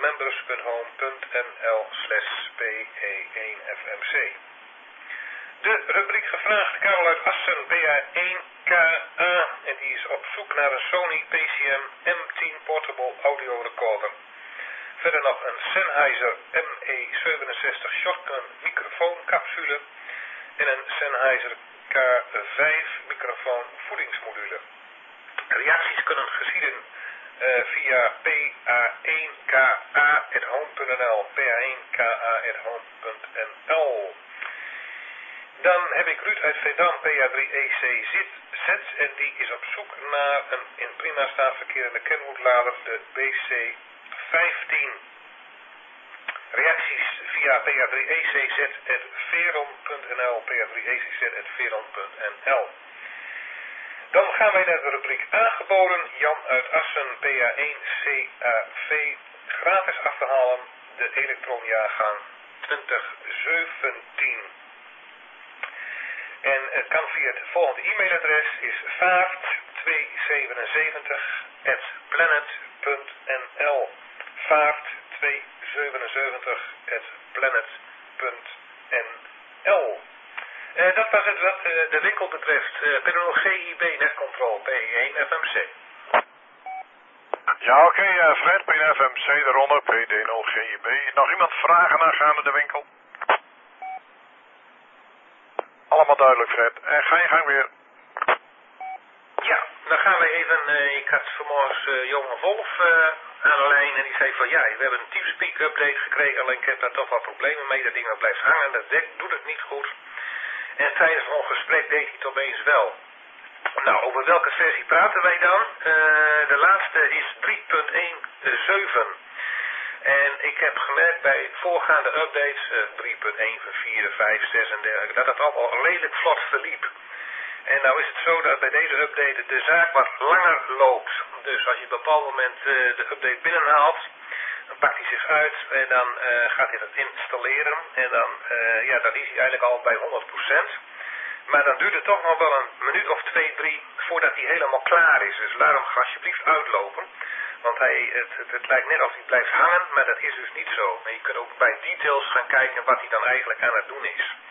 members.home.nl/PE1FMC. De rubriek gevraagd, Karel uit Assen, PA1KA. En die is op zoek naar een Sony PCM M10 Portable Audio Recorder. Verder nog een Sennheiser ME67 Shotgun microfooncapsule. En een Sennheiser K5 microfoon voedingsmodule. Reacties kunnen geschieden via pa1ka@home.nl. pa1ka@home.nl. Dan heb ik Ruud uit Veendam, PA3EC Z. En die is op zoek naar een in prima staat verkerende Kenwood-lader, de BC15. Reacties via pa3ecz@veron.nl. pa3ecz@veron.nl. Dan gaan wij naar de rubriek aangeboden. Jan uit Assen, PA1CAV. Gratis af te halen, de elektronjaargang 2017. En het kan via het volgende e-mailadres is vaart277@planet.nl. vaart277@planet.nl. Dat was het wat de winkel betreft. PNO GIB Netcontrol P1 FMC. Ja, oké, Fred, PNFMC eronder, PD0 GIB. Nog iemand vragen aangaande de winkel? Allemaal duidelijk, Fred. En ga je gang weer. Ja, dan gaan we even, ik had vanmorgen Johan Wolf aan de lijn en die zei van ja, we hebben een TeamSpeak update gekregen, alleen ik heb daar toch wel problemen mee, dat ding dat blijft hangen, dat doet het niet goed. En tijdens ons gesprek deed hij het opeens wel. Nou, over welke versie praten wij dan? De laatste is 3.1.7. En ik heb gemerkt bij voorgaande updates, 3.1, 4, 5, 6 en dergelijke, dat het allemaal redelijk vlot verliep. En nou is het zo dat bij deze update de zaak wat langer loopt. Dus als je op een bepaald moment de update binnenhaalt, dan pakt hij zich uit en dan gaat hij dat installeren. En dan is hij eigenlijk al bij 100%. Maar dan duurt het toch nog wel een minuut of 2, 3 voordat hij helemaal klaar is. Dus laat hem alsjeblieft uitlopen. Want het lijkt net als hij blijft hangen, maar dat is dus niet zo. En je kunt ook bij details gaan kijken wat hij dan eigenlijk aan het doen is.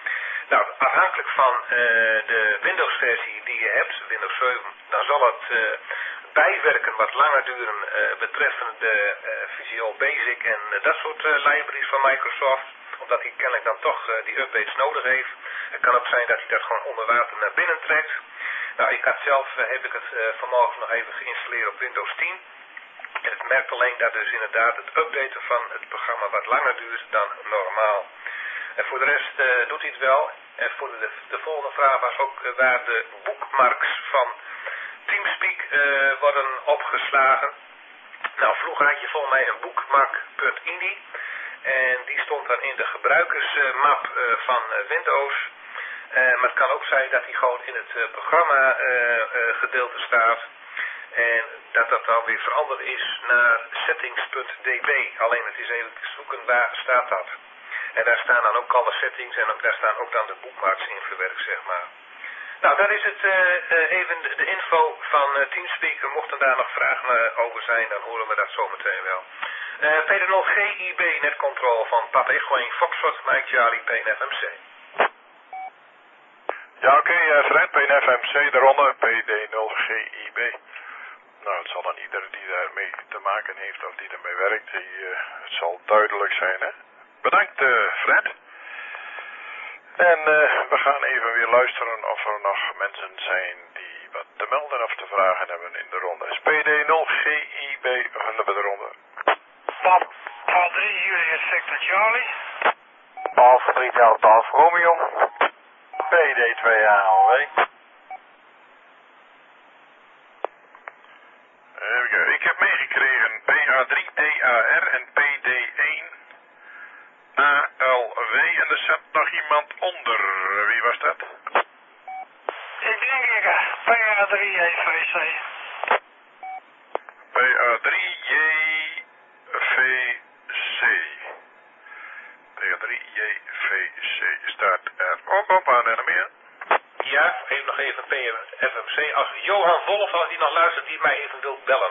Nou, afhankelijk van de Windows versie die je hebt, Windows 7, dan zal het bijwerken wat langer duren betreffende de Visual Basic en dat soort libraries van Microsoft. Omdat hij kennelijk dan toch die updates nodig heeft. Het kan ook zijn dat hij dat gewoon onder water naar binnen trekt. Nou, ik had zelf, heb ik het vanmorgen nog even geïnstalleerd op Windows 10. En het merkt alleen dat dus inderdaad het updaten van het programma wat langer duurt dan normaal. En voor de rest doet hij het wel. En voor de volgende vraag was ook waar de bookmarks van TeamSpeak worden opgeslagen. Nou, vroeger had je volgens mij een bookmark.ini. En die stond dan in de gebruikersmap van Windows. Maar het kan ook zijn dat die gewoon in het programma gedeelte staat. En dat dat dan weer veranderd is naar settings.db. Alleen het is even zoeken waar staat dat. En daar staan dan ook alle settings en daar staan ook dan de bookmarks in verwerkt, zeg maar. Nou, dat is het even de info van TeamSpeak. Mochten daar nog vragen over zijn, dan horen we dat zometeen wel. Peter 0 GIB netcontrol van Papa Echo 1 Foxtrot Mike Charlie PNFMC. Ja, oké, Fred, PNFMC, de ronde, PD0GIB. Nou, het zal dan ieder die daarmee te maken heeft of die ermee werkt, het zal duidelijk zijn, hè. Bedankt, Fred. En we gaan even weer luisteren of er nog mensen zijn die wat te melden of te vragen hebben in de ronde. PD0GIB, gaan we de ronde. Pap 3, Julius Victor Charlie. Alfa 3 Delta Alfa Romeo. PD2 AOW. Even kijken, ik heb meegekregen PA3 DAR en PD1 ALW en er zat nog iemand onder. Wie was dat? Ik denk PA3 JVC. PA3 JVC. PA3 JVC staat er ook op aan en meer. Ja, even nog even PFMC. Als Johan Wolf, als die nog luistert, die mij even wilt bellen.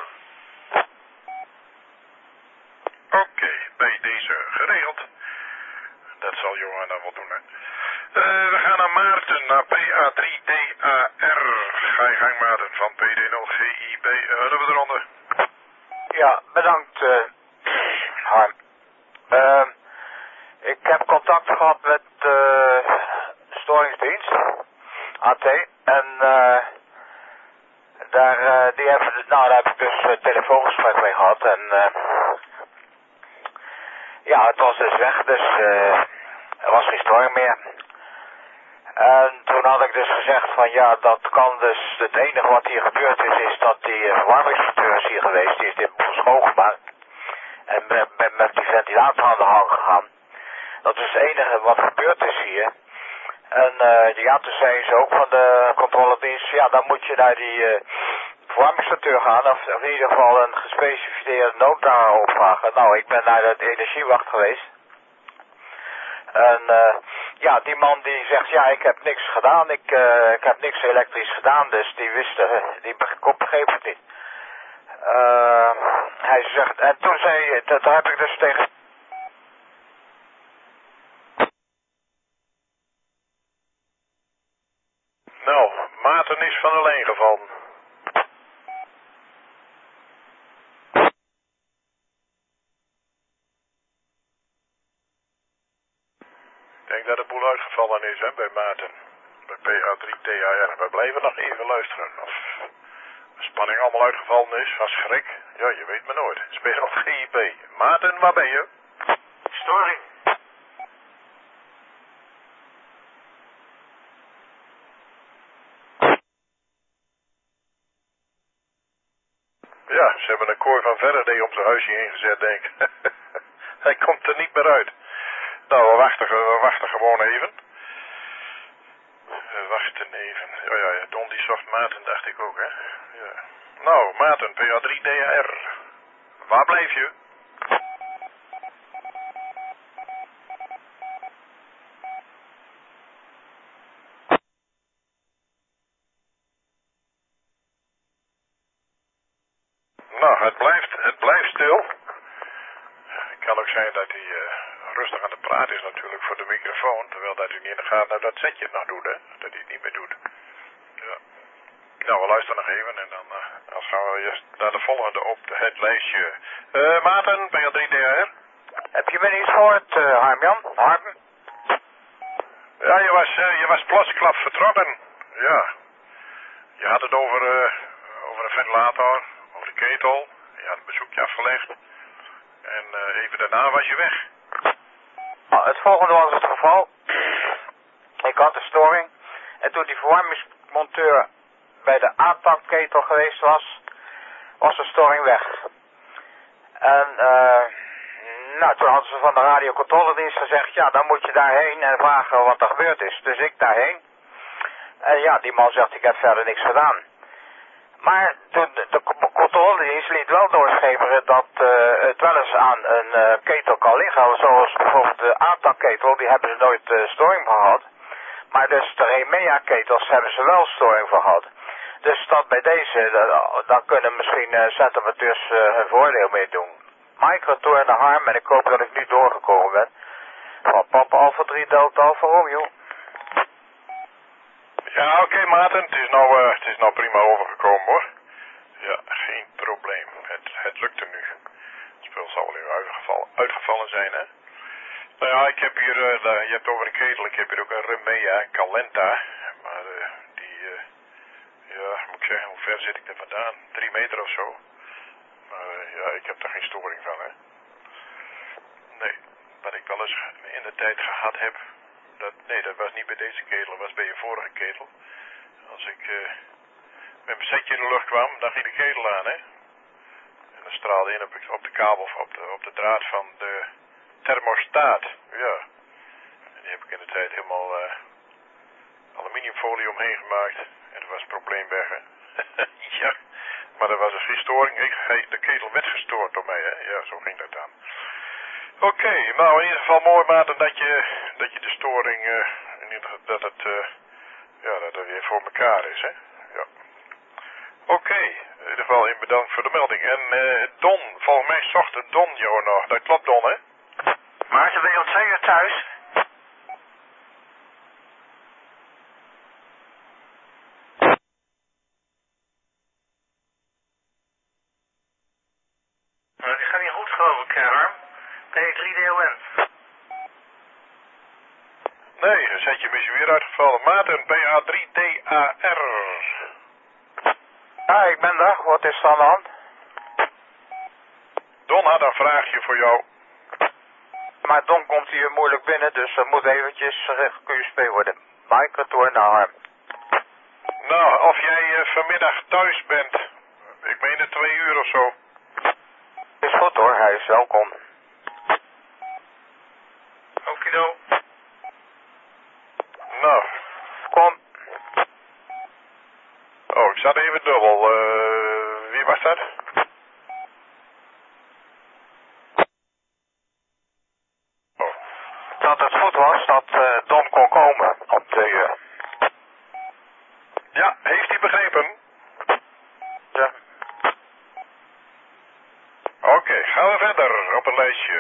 Oké, bij deze geregeld. Dat zal Johan dan wel doen, hè. We gaan naar Maarten, naar PA3DAR. Ga je gang, Maarten, van PD0GIB. Hebben we eronder? Ja, bedankt, Harm. Ik heb contact gehad met storingsdienst, AT, en daar heb ik dus een telefoongesprek mee gehad en ja, het was dus weg, dus er was geen storing meer. En toen had ik dus gezegd van ja, dat kan dus, het enige wat hier gebeurd is dat die verwarmingsmonteur is hier geweest, die is dit schoongemaakt. En met die ventilator aan de gang gegaan. Dat is het enige wat gebeurd is hier. En ja, toen zeiden ze ook van de controledienst, ja, dan moet je naar die verwarmingsmonteur gaan, of in ieder geval een gespecificeerde nood daar opvragen. Nou, ik ben naar de energiewacht geweest. En ja, die man die zegt, ja, ik heb niks gedaan, ik heb niks elektrisch gedaan, dus die begreep het niet. Hij zegt, en toen zei, daar heb ik dus tegen... Nou, Maarten is van de lijn gevallen. Ik denk dat de boel uitgevallen is, hè, bij Maarten. Bij PA3TAR. We blijven nog even luisteren. Of de spanning allemaal uitgevallen is, van schrik. Ja, je weet maar nooit. Speel op GIP. Maarten, waar ben je? Storing. Ja, ze hebben een kooi van Faraday op zijn huisje ingezet, denk ik. Hij komt er niet meer uit. Nou, we wachten gewoon even. We wachten even. Oh ja, Don die zocht Maarten, dacht ik ook, hè. Ja. Nou, Maarten, PA3DAR. Waar blijf je? Nou, het blijft stil. Het kan ook zijn dat hij rustig aan de praat is natuurlijk voor de microfoon. Terwijl dat u niet in de gaten dat setje het nog doet, hè. Dat hij het niet meer doet. Ja. Nou, we luisteren nog even en dan gaan we eerst naar de volgende op het lijstje. Maarten, PL3DR. Heb je me niet gehoord, Harm-Jan? Harm? Ja, je was plotsklap vertrokken. Ja. Je had het over een ventilator, over de ketel. Je had een bezoekje afgelegd. En even daarna was je weg. Nou, het volgende was het geval. Ik had een storing. En toen die verwarmingsmonteur bij de aantakketel geweest was de storing weg. En nou, toen hadden ze van de radiocontroledienst gezegd, ja, dan moet je daarheen en vragen wat er gebeurd is. Dus ik daarheen. En ja, die man zegt, ik heb verder niks gedaan. Maar de controledienst liet wel doorschemeren dat het wel eens aan een ketel kan liggen. Zoals bijvoorbeeld de aantakketel, die hebben ze nooit storing van gehad. Maar dus de Remea-ketels hebben ze wel storing van gehad. Dus dat bij deze, dan kunnen misschien centimeters hun voordeel mee doen. Mike, retour naar Harm en ik hoop dat ik nu doorgekomen ben. Van Papa Alpha 3 Delta Alpha Romeo. Ja, oké, Maarten, het is nou prima overgekomen hoor. Ja, geen probleem. Het lukte nu. Het spul zal wel even uitgevallen zijn, hè. Nou ja, ik heb hier, je hebt over een ketel, ik heb hier ook een Remea Calenta. Maar ja, moet ik zeggen, hoe ver zit ik er vandaan? 3 meter of zo. Maar ja, ik heb er geen storing van, hè. Nee, wat ik wel eens in de tijd gehad heb, dat was niet bij deze ketel, dat was bij je vorige ketel. Als ik met mijn setje in de lucht kwam, dan ging de ketel aan, hè. En dan straalde in op de kabel, of op de draad van de thermostaat. Ja. En die heb ik in de tijd helemaal aluminiumfolie omheen gemaakt. En dat was het probleem weg, hè. Ja. Maar er was dus geen storing. De ketel werd gestoord door mij, hè. Ja, zo ging dat dan. Oké, nou in ieder geval mooi, Maarten, dat je de storing, dat het weer voor elkaar is, hè. Ja. Oké, in ieder geval bedankt voor de melding. En Don, volgens mij zocht Don jou nog. Dat klopt, Don, hè? Maarten, ben je om 2 uur thuis? Nou, die gaat niet goed, geloof ik, Harm. P3DON. Nee, dan zet je misschien weer uitgevallen. Maarten, PA3DAR. Ja, ik ben daar. Wat is er aan de hand? Don had een vraagje voor jou. Maar Don komt hier moeilijk binnen, dus dat moet eventjes QSP worden. Mike, retour naar Harm. Nou, of jij vanmiddag thuis bent. Ik meen 2 uur of zo. Is goed hoor, hij is welkom. Okido. Nou. Kom. Oh, ik zat even dubbel. Wie was dat? Oh. Dat het goed was dat Don kon komen om 2 uur. Ja, heeft hij begrepen? Ja. Oké, gaan we verder op het lijstje.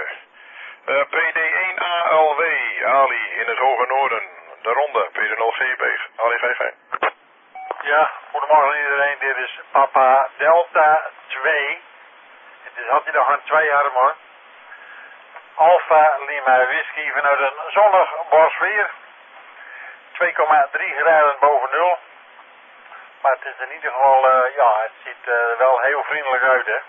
PD1ALW, Ali in het hoge noorden. De ronde, PD0GB, Ali GG. Ja, goedemorgen iedereen. Dit is Papa Delta 2. Het had hij nog een 2 arm hoor. Alpha Lima Whisky vanuit een zonnig Bosweer. 2,3 graden boven nul. Maar het is in ieder geval, het ziet wel heel vriendelijk uit hè.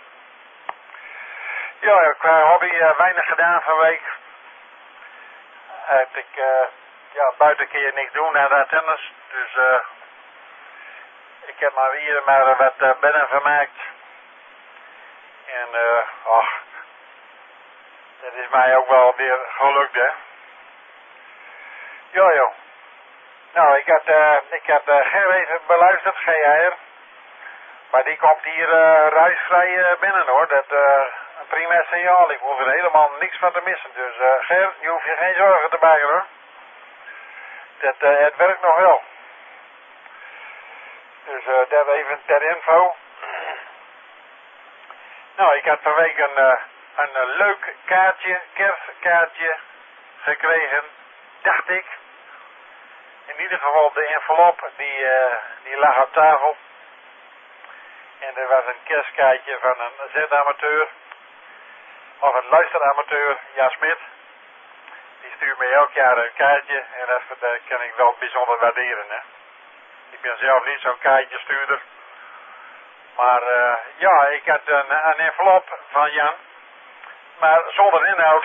Ja, qua hobby weinig gedaan van week. Heb ik buiten een keer niks doen naar dat tennis. Dus ik heb maar hier wat bedden vermaakt. En dat is mij ook wel weer gelukt hè. Ja joh. Nou, ik heb Ger even beluisterd, GR. Maar die komt hier ruisvrij binnen hoor. Dat een prima signaal. Ik hoef er helemaal niks van te missen. Dus Ger, je hoeft je geen zorgen te maken hoor. Het werkt nog wel. Dus dat even ter info. Nou, ik had van week een leuk kaartje, kerstkaartje gekregen, dacht ik. In ieder geval de envelop, die lag op tafel. En er was een kerstkaartje van een zendamateur. Of een luisteramateur, Jan Smit. Die stuurt mij elk jaar een kaartje en dat kan ik wel bijzonder waarderen. Hè. Ik ben zelf niet zo'n kaartjestuurder. Maar ja, ik had een envelop van Jan. Maar zonder inhoud.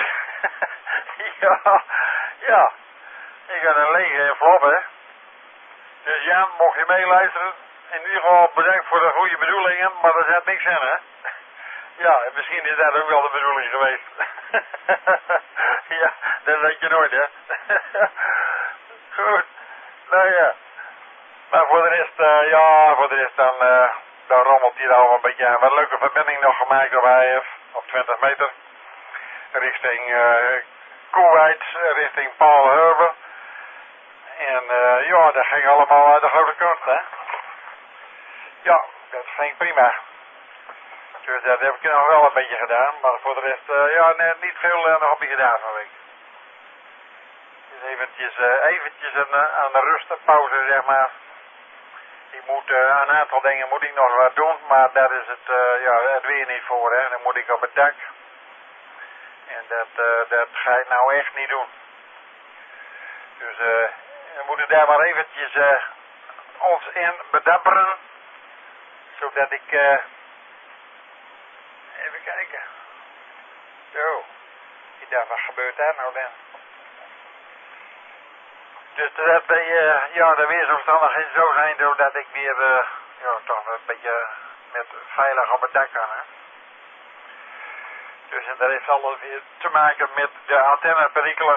ja. Ik had een lege envelop, hè. Dus Jan, mocht je meeluisteren, in ieder geval bedankt voor de goede bedoelingen, maar er zat niks in, hè. Ja, en misschien is dat ook wel de bedoeling geweest. Ja, dat weet je nooit, hè. Goed, nou ja. Maar voor de rest, dan rommelt hij al een beetje aan. Wat leuke verbinding nog gemaakt op HF, op 20 meter. Richting Kuwait, richting Paul Heuvel. En ja, dat ging allemaal uit de grote kant, hè. Ja, dat ging prima. Dus dat heb ik nog wel een beetje gedaan, maar voor de rest, niet veel nog op je gedaan van week. Dus eventjes een rustpauze, zeg maar. Ik moet, een aantal dingen moet ik nog wat doen, maar daar is het weer niet voor, hè. Dan moet ik op het dak. En dat ga ik nou echt niet doen. Dus we moeten daar maar eventjes ons in bedapperen. Zodat ik... even kijken. Zo. Ik dacht, wat gebeurt daar nou dan? Dus dat de weersomstandigheden zo zijn doordat ik weer toch een beetje met veilig op het dak kan. Hè? Dus dat heeft alles weer te maken met de antenneperikelen.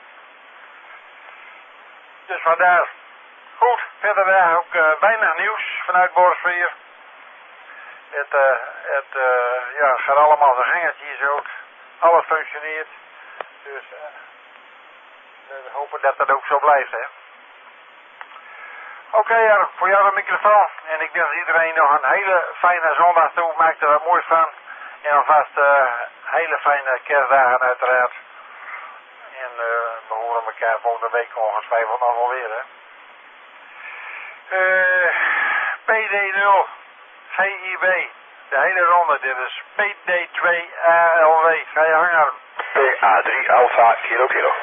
Dus vandaar. Goed, verder ook weinig nieuws vanuit Borgsveer. Het gaat allemaal zijn gangetjes ook. Alles functioneert. Dus we hopen dat dat ook zo blijft, hè. Oké, voor jou de microfoon. En ik wens iedereen nog een hele fijne zondag toe. Maak er wat moois van. En alvast hele fijne kerstdagen uiteraard. En we horen elkaar volgende week ongetwijfeld nog wel weer, hè. PD0 GIB. De hele ronde. Dit is PD2 ALW. Ga je hangen. PA3 Alpha Kilo Kilo.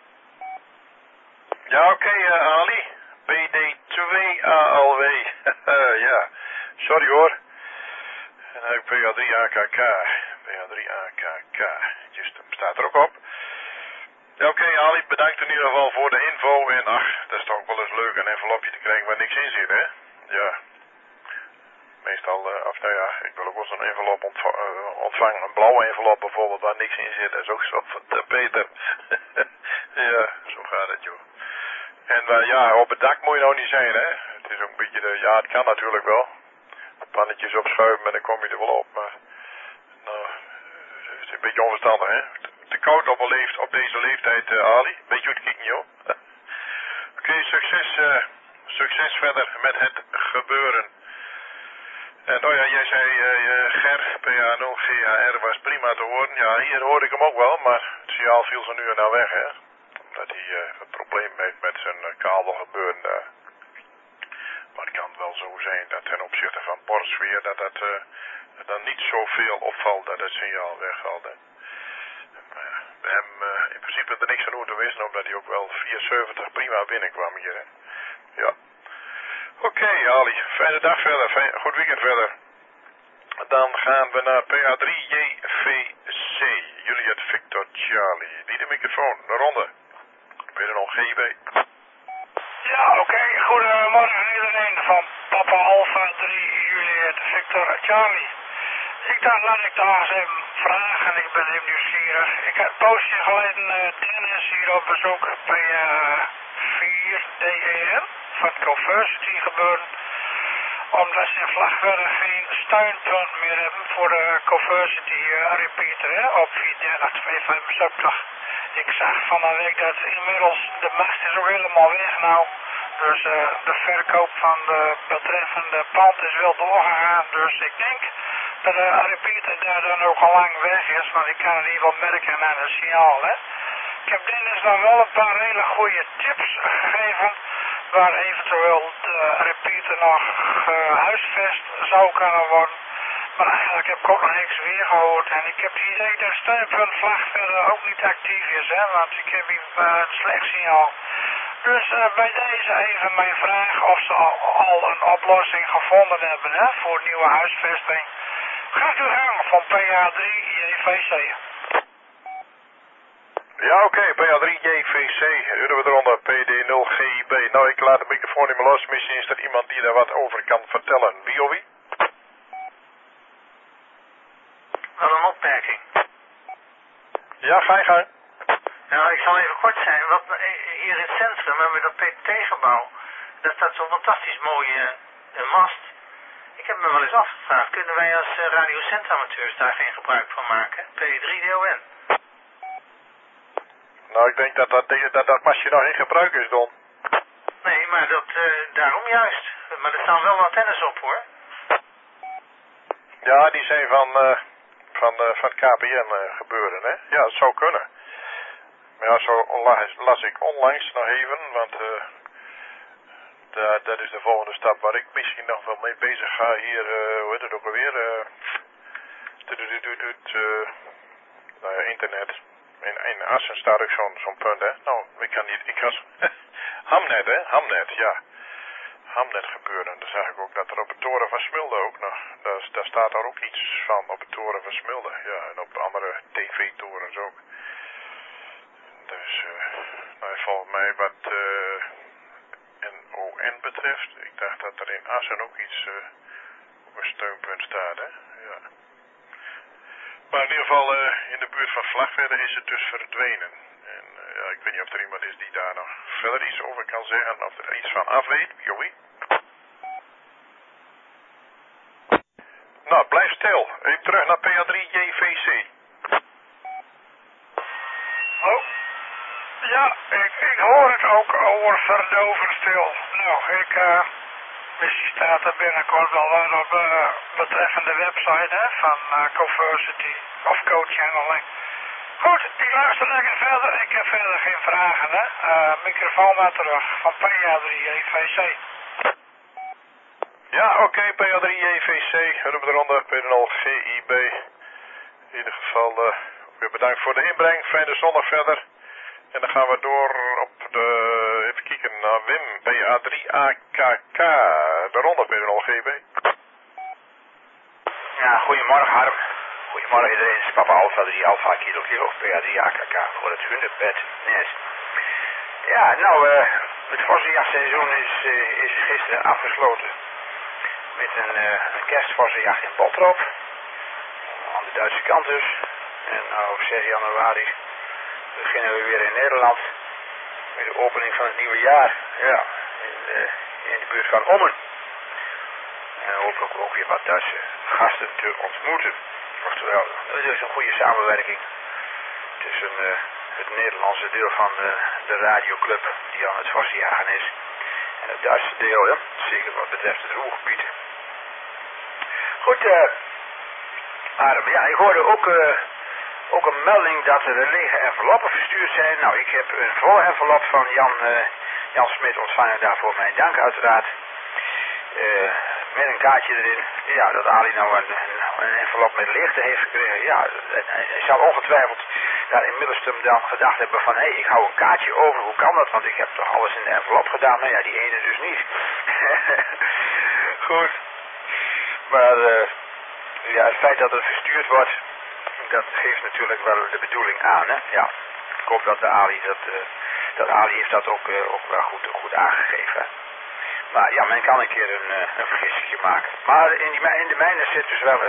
Ja, oké, Ali. PD2 ALW. Ja, sorry hoor. En dan heb ik PA3 AKK. PA3 AKK. Just, hem staat er ook op. Ja, oké, Ali, bedankt in ieder geval voor de info. En ach, dat is toch wel eens leuk een envelopje te krijgen waar niks in zit, hè? Ja. Meestal, ik wil ook wel zo'n envelop ontvangen. Een blauwe envelop bijvoorbeeld waar niks in zit. Dat is ook zo van Peter. Ja, zo gaat het, joh. En op het dak moet je nou niet zijn, hè. Het is ook een beetje, het kan natuurlijk wel. Pannetjes opschuiven en dan kom je er wel op. Maar, nou, het is een beetje onverstandig, hè. Te koud op deze leeftijd, Ali. Beetje goed kijken, joh. Oké, succes verder met het gebeuren. En jij zei Ger, PA0, GHR was prima te horen. Ja, hier hoorde ik hem ook wel, maar het signaal viel zo nu en dan weg, hè. Omdat hij een probleem heeft met zijn kabel gebeuren daar. Maar het kan wel zo zijn dat ten opzichte van Borgsveer dat dan niet zoveel opvalt dat het signaal wegvalt. We hebben in principe er niks aan hoeven wisten, omdat hij ook wel 470 prima binnenkwam hier, hè. Ja. Oké, Ali. Fijne dag verder. Goed weekend verder. Dan gaan we naar PA3JVC. Juliet Victor Charlie. Die de microfoon. De ronde. Ben je er nog, GB? Ja, oké. Goedemorgen iedereen van Papa Alpha 3 Juliet Victor Charlie. Ik dacht, laat ik daar eens even vragen. Ik ben even nieuwsgierig. Ik heb een poosje geleden Dennis hier op bezoek bij 4DEN van Conversity gebeuren. Omdat ze in Vlagwerk geen steunpunt meer hebben voor de Conversity repeater, hè, op 430-275. Ik zag van de week dat inmiddels de mast is ook helemaal weg nou. Dus de verkoop van de betreffende pand is wel doorgegaan. Dus ik denk dat de repeater daar dan ook al lang weg is. Want ik kan het in ieder geval merken aan het signaal, hè. heb Dennis dan wel een paar hele goede tips gegeven waar eventueel de repeater nog huisvest zou kunnen worden. Maar eigenlijk heb ik ook nog niks weer gehoord. En ik heb het idee dat steunpunt Vlagtwedde ook niet actief is, hè, want ik heb hier een slecht signaal. Dus bij deze even mijn vraag of ze al een oplossing gevonden hebben, hè, voor nieuwe huisvesting. Gaat u gang van PA3 JVC. Ja, oké, PA3JVC, we eronder PD0GIB. Nou, ik laat de microfoon niet meer los. Misschien is er iemand die daar wat over kan vertellen. Wie of wie? Wel een opmerking. Ja, ga je gang. Nou, ik zal even kort zijn. Wat, hier in het centrum hebben we dat PTT-gebouw. Daar staat zo'n fantastisch mooie mast. Ik heb me wel eens afgevraagd, kunnen wij als radiocentamateurs daar geen gebruik van maken? P3DON. Nou, ik denk dat mastje nog in gebruik is, Don. Nee, maar daarom juist. Maar er staan wel antennes op, hoor. Ja, die zijn van KPN gebeuren, hè? Ja, dat zou kunnen. Maar ja, zo las ik onlangs nog even, want dat is de volgende stap waar ik misschien nog wel mee bezig ga hier, hoe heet het ook alweer? Nou ja, internet. In Assen staat ook zo'n punt, hè? Nou, ik kan Hamnet, hè? Hamnet, ja. Hamnet gebeuren. Dan zag ik ook dat er op het toren van Smilde ook nog. Daar staat er ook iets van op het toren van Smilde. Ja, en op andere tv-torens ook. Dus, nou, volgens mij wat NON betreft, ik dacht dat er in Assen ook iets op een steunpunt staat, hè? Ja. Maar in ieder geval, in de buurt van Vlagtwedde is het dus verdwenen. En ja, ik weet niet of er iemand is die daar nog verder iets over kan zeggen, of er iets van af weet. Joey? Nou, blijf stil. Even terug naar PA3JVC. Oh, ja, ik hoor het ook over verdovend stil. Nou, misschien staat er binnenkort wel wat op betreffende website, hè, van Coversity of Co-channeling. Goed, ik luister lekker verder. Ik heb verder geen vragen, hè. Microfoon maar terug van PA3JVC. Ja, oké, PA3JVC, we eronder, P0GIB. In ieder geval, weer bedankt voor de inbreng. Fijne zondag verder. En dan gaan we door op de, even kijken naar Wim, PA3AKK, daaronder P0GIB. Ja, goedemorgen Harm. Goedemorgen iedereen, het is Papa Alpha 3 Alpha Kilo Kilo PA3AKK voor het hunebed nest. Ja, nou, het vossenjachtseizoen is gisteren afgesloten met een kerstvossenjacht in Botrop, aan de Duitse kant dus. En nou, op 6 januari beginnen we weer in Nederland met de opening van het nieuwe jaar. Ja, in de buurt van Ommen. En hopelijk ook weer wat Duitse gasten te ontmoeten. Oftewel, er is een goede samenwerking tussen het Nederlandse deel van de radioclub die aan het vossenjagen is en het Duitse deel, hè? Zeker wat betreft het Ruhrgebied. Goed, Harm, ja, ik hoorde ook een melding dat er lege enveloppen verstuurd zijn. Nou, ik heb een volle envelop van Jan Smit ontvangen, daarvoor mijn dank uiteraard. Met een kaartje erin. Ja, dat Ali nou een envelop met leegte heeft gekregen. Ja, hij zal ongetwijfeld daar inmiddels dan gedacht hebben van, hé, ik hou een kaartje over, hoe kan dat? Want ik heb toch alles in de envelop gedaan. Nou ja, die ene dus niet. Goed. Maar ja, het feit dat het verstuurd wordt, dat geeft natuurlijk wel de bedoeling aan, hè. Ja, ik hoop dat dat Ali heeft dat ook wel goed aangegeven. Maar ja, men kan een keer een vergissingje maken. Maar in de mijnen zit dus wel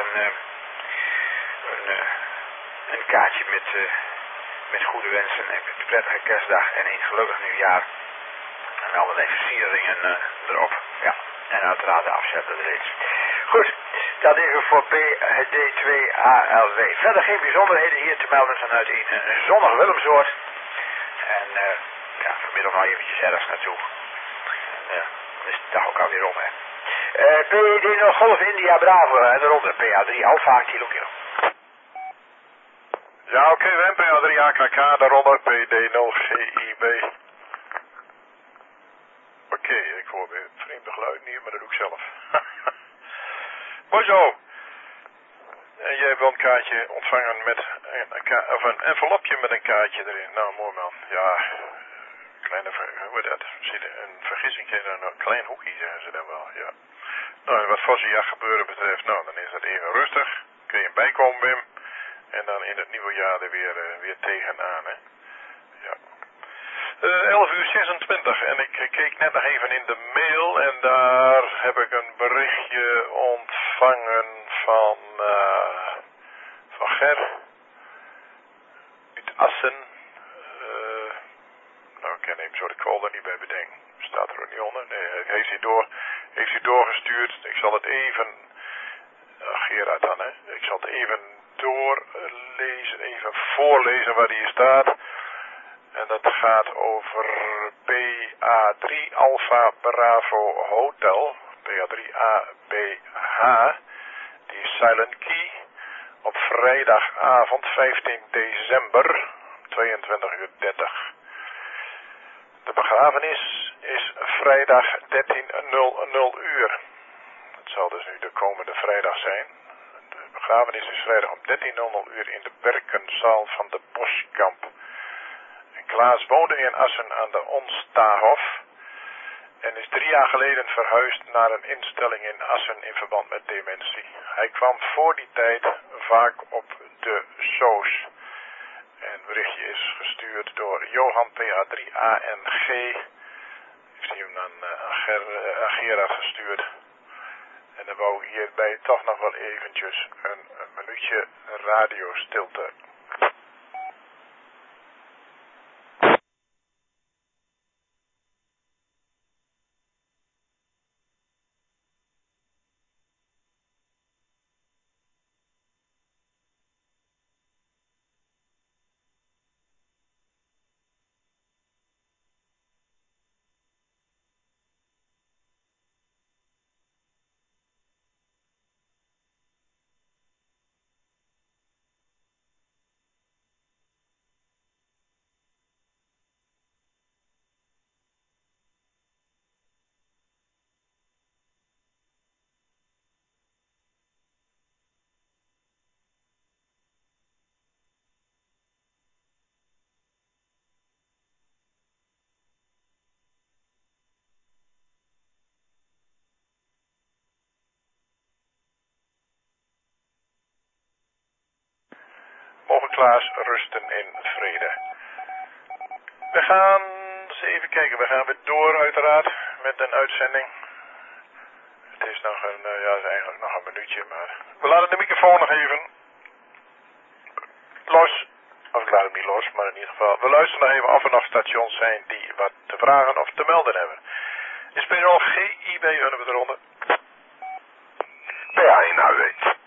een kaartje met goede wensen en met een prettige kerstdag en een gelukkig nieuwjaar. En allerlei versieringen erop. Ja, en uiteraard de afzetter erin. Goed, dat even voor PD2ALW. Verder geen bijzonderheden hier te melden vanuit een zonnig Willemsoord. En ja, vanmiddag nog eventjes ergens naartoe. En, dan is de dag ook alweer om, hè. PD0 Golf India Bravo en daaronder PA3 Alpha Kilo Kilo. Ja, oké, we hebben PA3AKK, daaronder PD0GIB. Oké, ik hoor weer vreemde geluiden hier, maar dat doe ik zelf. Mooi zo. En jij hebt wel een kaartje ontvangen met een envelopje met een kaartje erin. Nou, mooi man. Ja, kleine, hoe heet dat? Een vergissing in een klein hoekje, zeggen ze dan wel, ja. Nou, en wat Vossenjacht gebeuren betreft, nou, dan is dat even rustig. Kun je bijkomen, Wim. En dan in het nieuwe jaar er weer tegenaan, hè. Ja. 11:26 en ik keek net nog even in de mail en daar heb ik een berichtje ontvangen van Ger. Uit Assen. Nou, ik kan hem zo de call er niet bij bedenken. Staat er ook niet onder. Nee, heeft hij doorgestuurd. Ik zal het even... Gerard dan, hè. Ik zal het even doorlezen, even voorlezen waar die staat. En dat gaat over PA3 Alpha Bravo Hotel. PA3ABH. Die is Silent Key. Op vrijdagavond 15 december. 22:30. De begrafenis is vrijdag 13:00 uur. Het zal dus nu de komende vrijdag zijn. De begrafenis is vrijdag om 13:00 uur in de Berkenzaal van de Boskamp. En Klaas woonde in Assen aan de Onstahof en is 3 jaar geleden verhuisd naar een instelling in Assen in verband met dementie. Hij kwam voor die tijd vaak op de SOS. En het berichtje is gestuurd door Johan PA3ANG. Heeft hij hem aan Gerard gestuurd. En dan wou ik hierbij toch nog wel eventjes een minuutje radiostilte. Mogen Klaas rusten in vrede. We gaan eens even kijken. We gaan weer door uiteraard met een uitzending. Het is nog is eigenlijk nog een minuutje, maar... We laten de microfoon nog even los. Of ik laat hem niet los, maar in ieder geval... We luisteren nog even of er nog stations zijn die wat te vragen of te melden hebben. Is P0 GIB under we de ronde. PA1 HUW.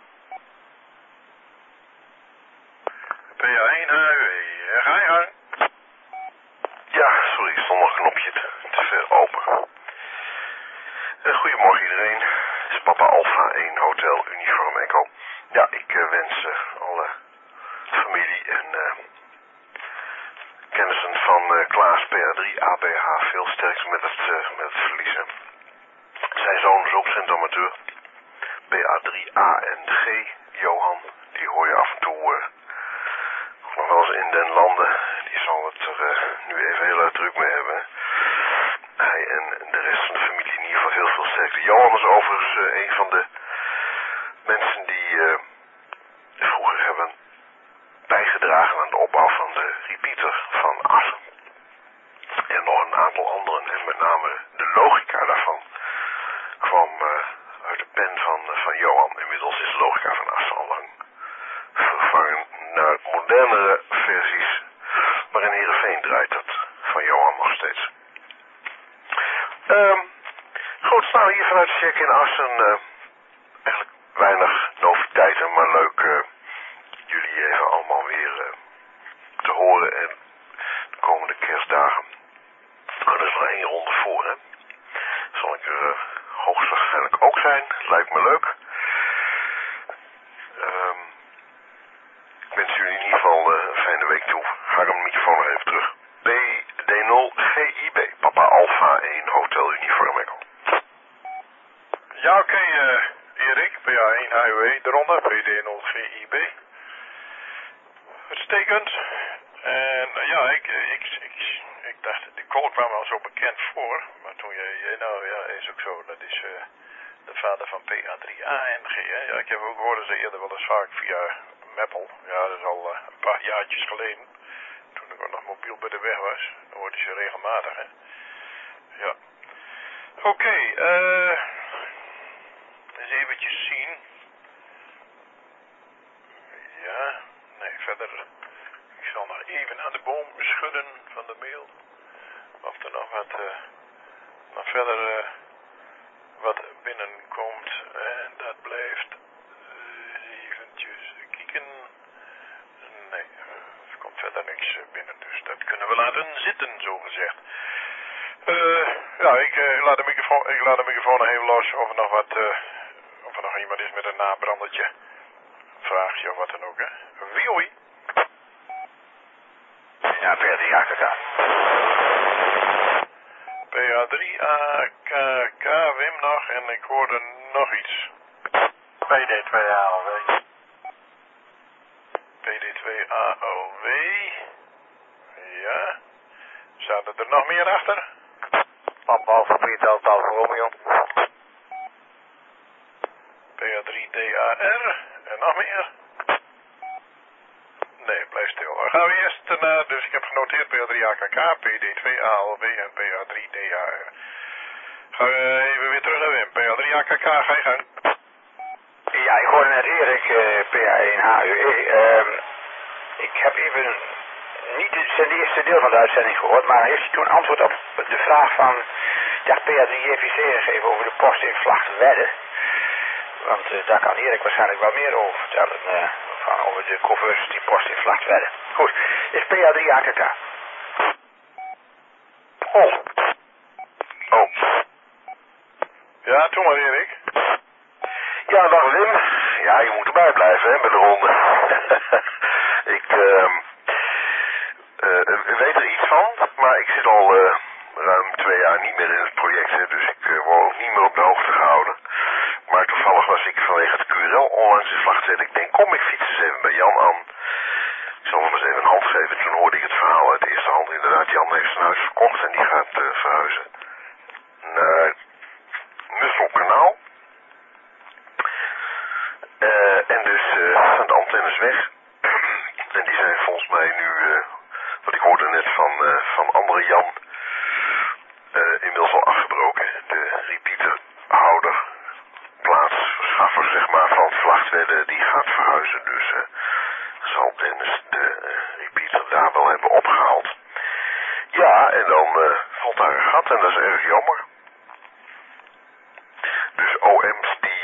PA1 HUW. Ga je gang. Ja, sorry, ik stond nog een knopje te ver open. Goedemorgen iedereen. Het is Papa Alpha 1 Hotel Uniform Echo. Ja, ik wens alle familie en kennissen van Klaas PA3 ABH veel sterkte met het verliezen. Zijn zoon is ook centamateur. PA3A en G, Johan, die hoor je af en toe nog wel eens in den landen. Die zal het er nu even heel erg druk mee hebben. Hij en de rest van de familie in ieder geval heel veel sterkte. Johan is overigens een van de mensen die vroeger hebben bijgedragen aan de opbouw van de repeater van Assen. En nog een aantal anderen. En met name de logica daarvan kwam uit de pen van Johan. Inmiddels is de logica van Assen al lang vervangen naar modernere versies. Maar in Heerenveen draait dat van Johan nog steeds. Goed, nou hier vanuit de check in Assen eigenlijk weinig noviteiten, maar leuk jullie even allemaal weer te horen en de komende kerstdagen. Oh, er is nog 1 ronde voor, hè. Zal ik er hoogstwaarschijnlijk ook zijn, lijkt me leuk. Ik wens jullie in ieder geval toe. Harm, microfoon nog even terug. PD0GIB, Papa Alpha 1 Hotel Uniform Echo. Ja, oké, Erik, PA1 HUE eronder, PD0GIB. Uitstekend. En ja, ik dacht, de code kwam al zo bekend voor, maar toen nou ja, is ook zo, dat is de vader van PA3ANG, hè. Ja, ik heb ook horen ze eerder wel eens vaak via Meppel, ja, dat is al een paar jaartjes geleden, toen ik ook nog mobiel bij de weg was, dan hoorde ze regelmatig, hè. Ja. Oké, eens eventjes zien. Ja, nee, verder. Ik zal nog even aan de boom schudden van de mail. Of er nog nog verder wat binnenkomt. En dat blijft eventjes kijken. Nee, er komt verder niks binnen. Dus dat kunnen we laten zitten, zo gezegd. Ja, ik laat de microfoon nog even los. Of er nog iemand is met een nabrandertje. Vraagje of wat dan ook, hè. Wioi. Ja, PA3AKK. PA3AKK, Wim nog, en ik hoorde nog iets. PD2ALW. PD2ALW. Ja. Zaten er nog meer achter? Papa Alpha Piet Delta Alfa Romeo. PA3DAR. En nog meer? Nee, blijf stil. Dan gaan we eerst naar, dus ik heb genoteerd PA3AKK, PD2ALW en PA3DAR. Gaan we even weer terug naar Wim. PA3AKK, ga je gang. Ja, ik hoorde net Erik, PA1HUE. Ik heb even niet het eerste deel van de uitzending gehoord, maar heeft hij toen antwoord op de vraag van PA3JVC gegeven over de post in Vlachtwedde? Want daar kan Erik waarschijnlijk wel meer over vertellen, over de conversus die post in Vlachtwedde. Goed, is PA3AKK. Oh. Ja, toen maar Erik. Ja, dag Wim. Ja, je moet erbij blijven, hè, met de ronde. Ik weet er iets van, maar ik zit al ruim 2 jaar niet meer in het project, hè, dus ik word ook niet meer op de hoogte gehouden. Maar toevallig was ik vanwege het QRL onlangs in Vlachtwedde. Ik denk, kom ik fiets eens even bij Jan aan. Ik zal hem eens even een hand geven. Toen hoorde ik het verhaal uit de eerste hand. Inderdaad, Jan heeft zijn huis verkocht en die gaat verhuizen naar Musselkanaal. En dus gaan de antennes weg. En die zijn volgens mij nu, wat ik hoorde net van andere Jan, inmiddels al afgebroken. De repeaterhouder, plaatsverschaffer zeg maar van Vlachtwedde, die gaat verhuizen. Dus zal Dennis de repeater daar wel hebben opgehaald. Ja, en dan valt daar een gat en dat is erg jammer. Dus OM's die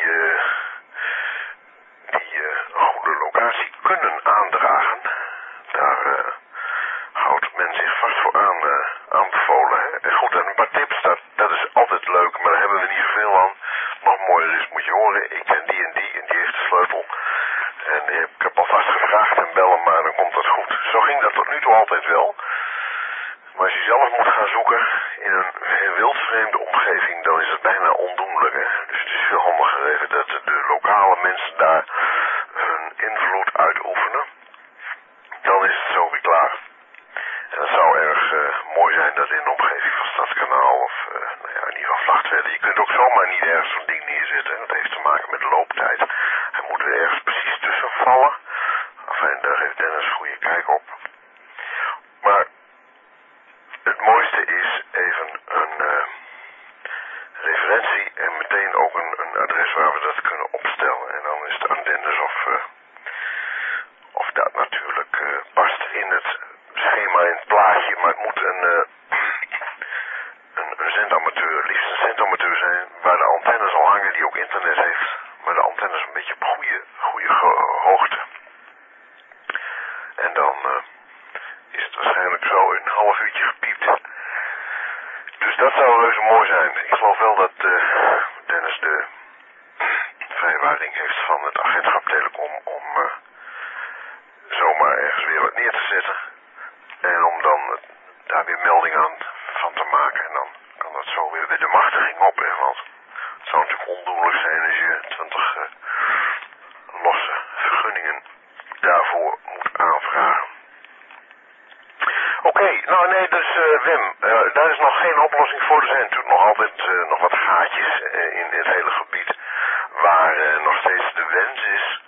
een goede locatie kunnen aandragen, daar houdt men zich vast voor aanbevolen. En goed, en een paar tips, dat is altijd leuk, maar daar hebben we niet zoveel aan. Nog mooier is, moet je horen, ik ken die en die heeft de sleutel. En ik heb alvast gevraagd en bellen, maar dan komt dat goed. Zo ging dat tot nu toe altijd wel. Maar als je zelf moet gaan zoeken in een wildvreemde omgeving, dan is het bijna ondoenlijk. Hè? Dus het is veel handiger even dat de lokale mensen daar hun invloed uitoefenen. Dan is het zo weer klaar. En het zou erg mooi zijn dat in de omgeving van Stadskanaal of in ieder geval Vlachtwedde. Je kunt ook zomaar niet ergens zo'n ding neerzetten. En dat heeft te maken met de looptijd. Hij moet er ergens precies tussen vallen. Enfin, daar heeft Dennis een goede kijk op. Maar het mooiste is even een referentie en meteen ook een adres waar we dat kunnen opstellen. En dan is het aan Dennis of dat natuurlijk past in het schema, in het plaatje. Maar het moet een zendamateur, liefst een zendamateur zijn waar de antennes al hangen, die ook internet heeft. Maar de antennes een beetje op goede hoogte. En dan is het waarschijnlijk zo in een half uurtje gepiept. Dus dat zou reuze mooi zijn. Ik geloof wel dat Dennis de vrijwaarding heeft van het agentschap Telecom om zomaar ergens weer wat neer te zetten. En om dan daar weer melding aan van te maken. En dan kan dat zo weer de machtiging op. Hè, want het zou natuurlijk ondoenlijk zijn als je 20 losse vergunningen daarvoor moet aanvragen. Oké, nou nee, dus Wim, daar is nog geen oplossing voor. Er zijn natuurlijk nog altijd nog wat gaatjes in het hele gebied waar nog steeds de wens is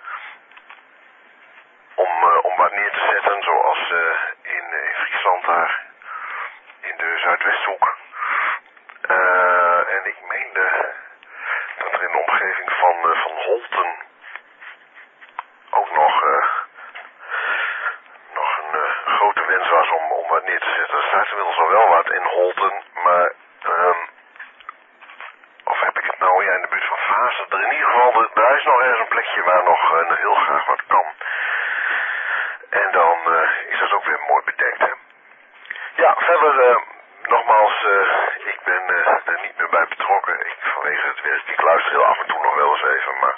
om wat neer te zetten, zoals in Friesland daar in de Zuidwesthoek. En ik meende dat er in de omgeving van Holten ook nog een grote wens was om wat neer te zetten. Er staat inmiddels al wel wat in Holten, maar of heb ik het nou in de buurt van Vaassen? In ieder geval, daar is nog ergens een plekje waar nog heel graag wat kan. En dan is dat ook weer mooi bedekt, hè. Ja, verder, nogmaals, ik ben er niet meer bij betrokken. Vanwege het werk. Ik luister heel af en toe nog wel eens even, maar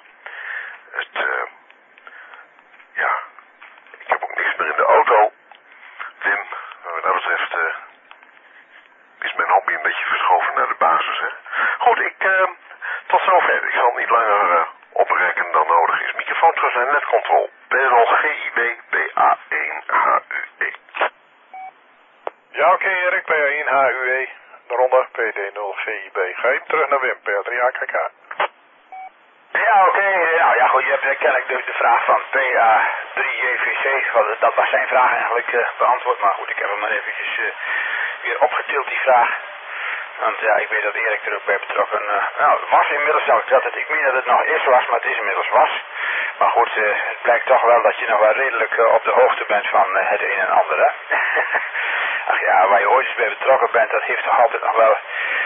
ik heb ook niks meer in de auto. Wim, wat dat betreft is mijn hobby een beetje verschoven naar de basis, hè. Goed, tot zover. Ik zal niet langer oprekken dan nodig is. Microfoon terug zijn netcontrol. Perol GIB PA1HUE. Ja, oké, Erik, PA1HUE. De ronde PD0 GIB. Ga je terug naar Wim, PA3AKK. Ja, oké. Nou ja, goed, je hebt kennelijk dus de vraag van PA3JVC. Dat was zijn vraag eigenlijk beantwoord. Maar goed, ik heb hem maar eventjes weer opgetild, die vraag. Want ja, ik weet dat Erik er ook bij betrokken was inmiddels. Nou, ik meen dat het nog is was, maar het is inmiddels was. Maar goed, het blijkt toch wel dat je nog wel redelijk op de hoogte bent van het een en ander, hè. Ach ja, waar je ooit eens bij betrokken bent, dat heeft toch altijd nog wel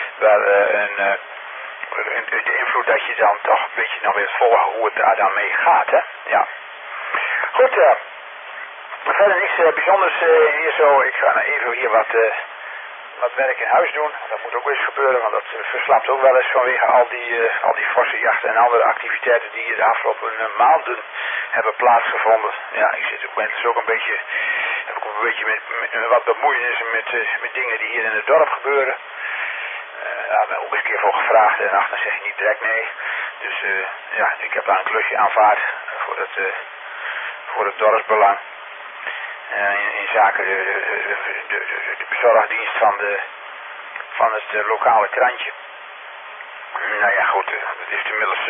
de invloed dat je dan toch een beetje nog weer volgen hoe het daar dan mee gaat, hè. Ja. Goed, verder niks bijzonders hier zo. Ik ga nou even hier wat werk in huis doen. Dat moet ook wel eens gebeuren, want dat verslapt ook wel eens vanwege al die forse jachten en andere activiteiten die hier de afgelopen maanden hebben plaatsgevonden. Ja, ik zit ook een beetje, heb ik ook een beetje met wat bemoeienissen met dingen die hier in het dorp gebeuren. Daar ben ik ook eens een keer voor gevraagd en ach, dan zeg je niet direct nee. Dus ja, ik heb daar een klusje aanvaard voor het dorpsbelang. In zaken de bezorgdienst van het lokale krantje. Nou ja, goed, het heeft inmiddels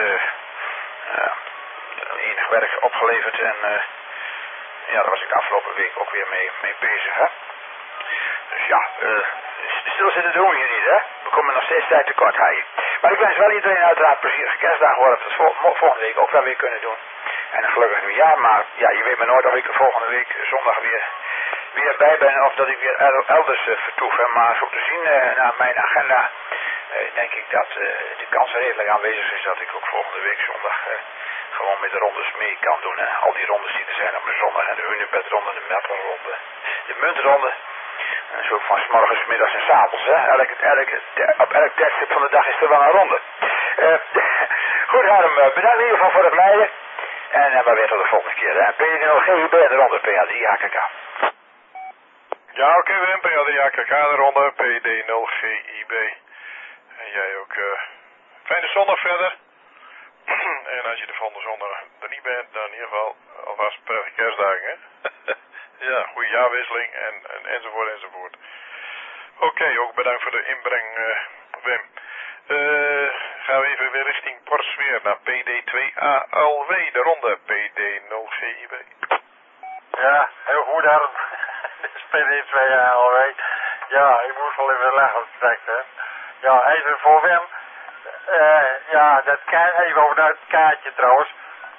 enig werk opgeleverd en ja, daar was ik de afgelopen week ook weer mee bezig, hè. Dus ja, stilzitten doen we hier niet, hè. We komen nog steeds tijd tekort, hè. Maar ik wens wel iedereen uiteraard plezierige kerstdagen, waar we het volgende week ook wel weer kunnen doen. En een gelukkig nieuwjaar, maar ja, je weet maar nooit of ik er volgende week zondag weer bij ben of dat ik weer elders vertoef. Hè. Maar zo te zien naar mijn agenda denk ik dat de kans redelijk aanwezig is dat ik ook volgende week zondag gewoon met de rondes mee kan doen. Hè. Al die rondes die er zijn op een zondag en de hunebedronde, de metalronde, de muntronde. En zo van 's morgens, 's middags en 's avonds. Op elk tijdstip van de dag is er wel een ronde. Goed, Harm, bedankt in ieder geval voor het leiden. En maar weer tot de volgende keer. PD0 GIB en de ronde PA3AKK. Ja, oké, Wim, PA3AKK, de ronde PD0 GIB. En jij ook fijne zondag verder. En als je de volgende zondag er niet bent, dan in ieder geval alvast prettige kerstdagen, hè. Ja, goede jaarwisseling enzovoort enzovoort. Oké, ook bedankt voor de inbreng, Wim. Gaan we even weer richting Borsweer naar PD2ALW, de ronde PD0GIB. Ja, heel goed, Harm. Dit is PD2ALW. Ja, ik moest wel even lachen op het trekt, hè. Ja, even voor Wim. Ja, even over dat kaartje trouwens.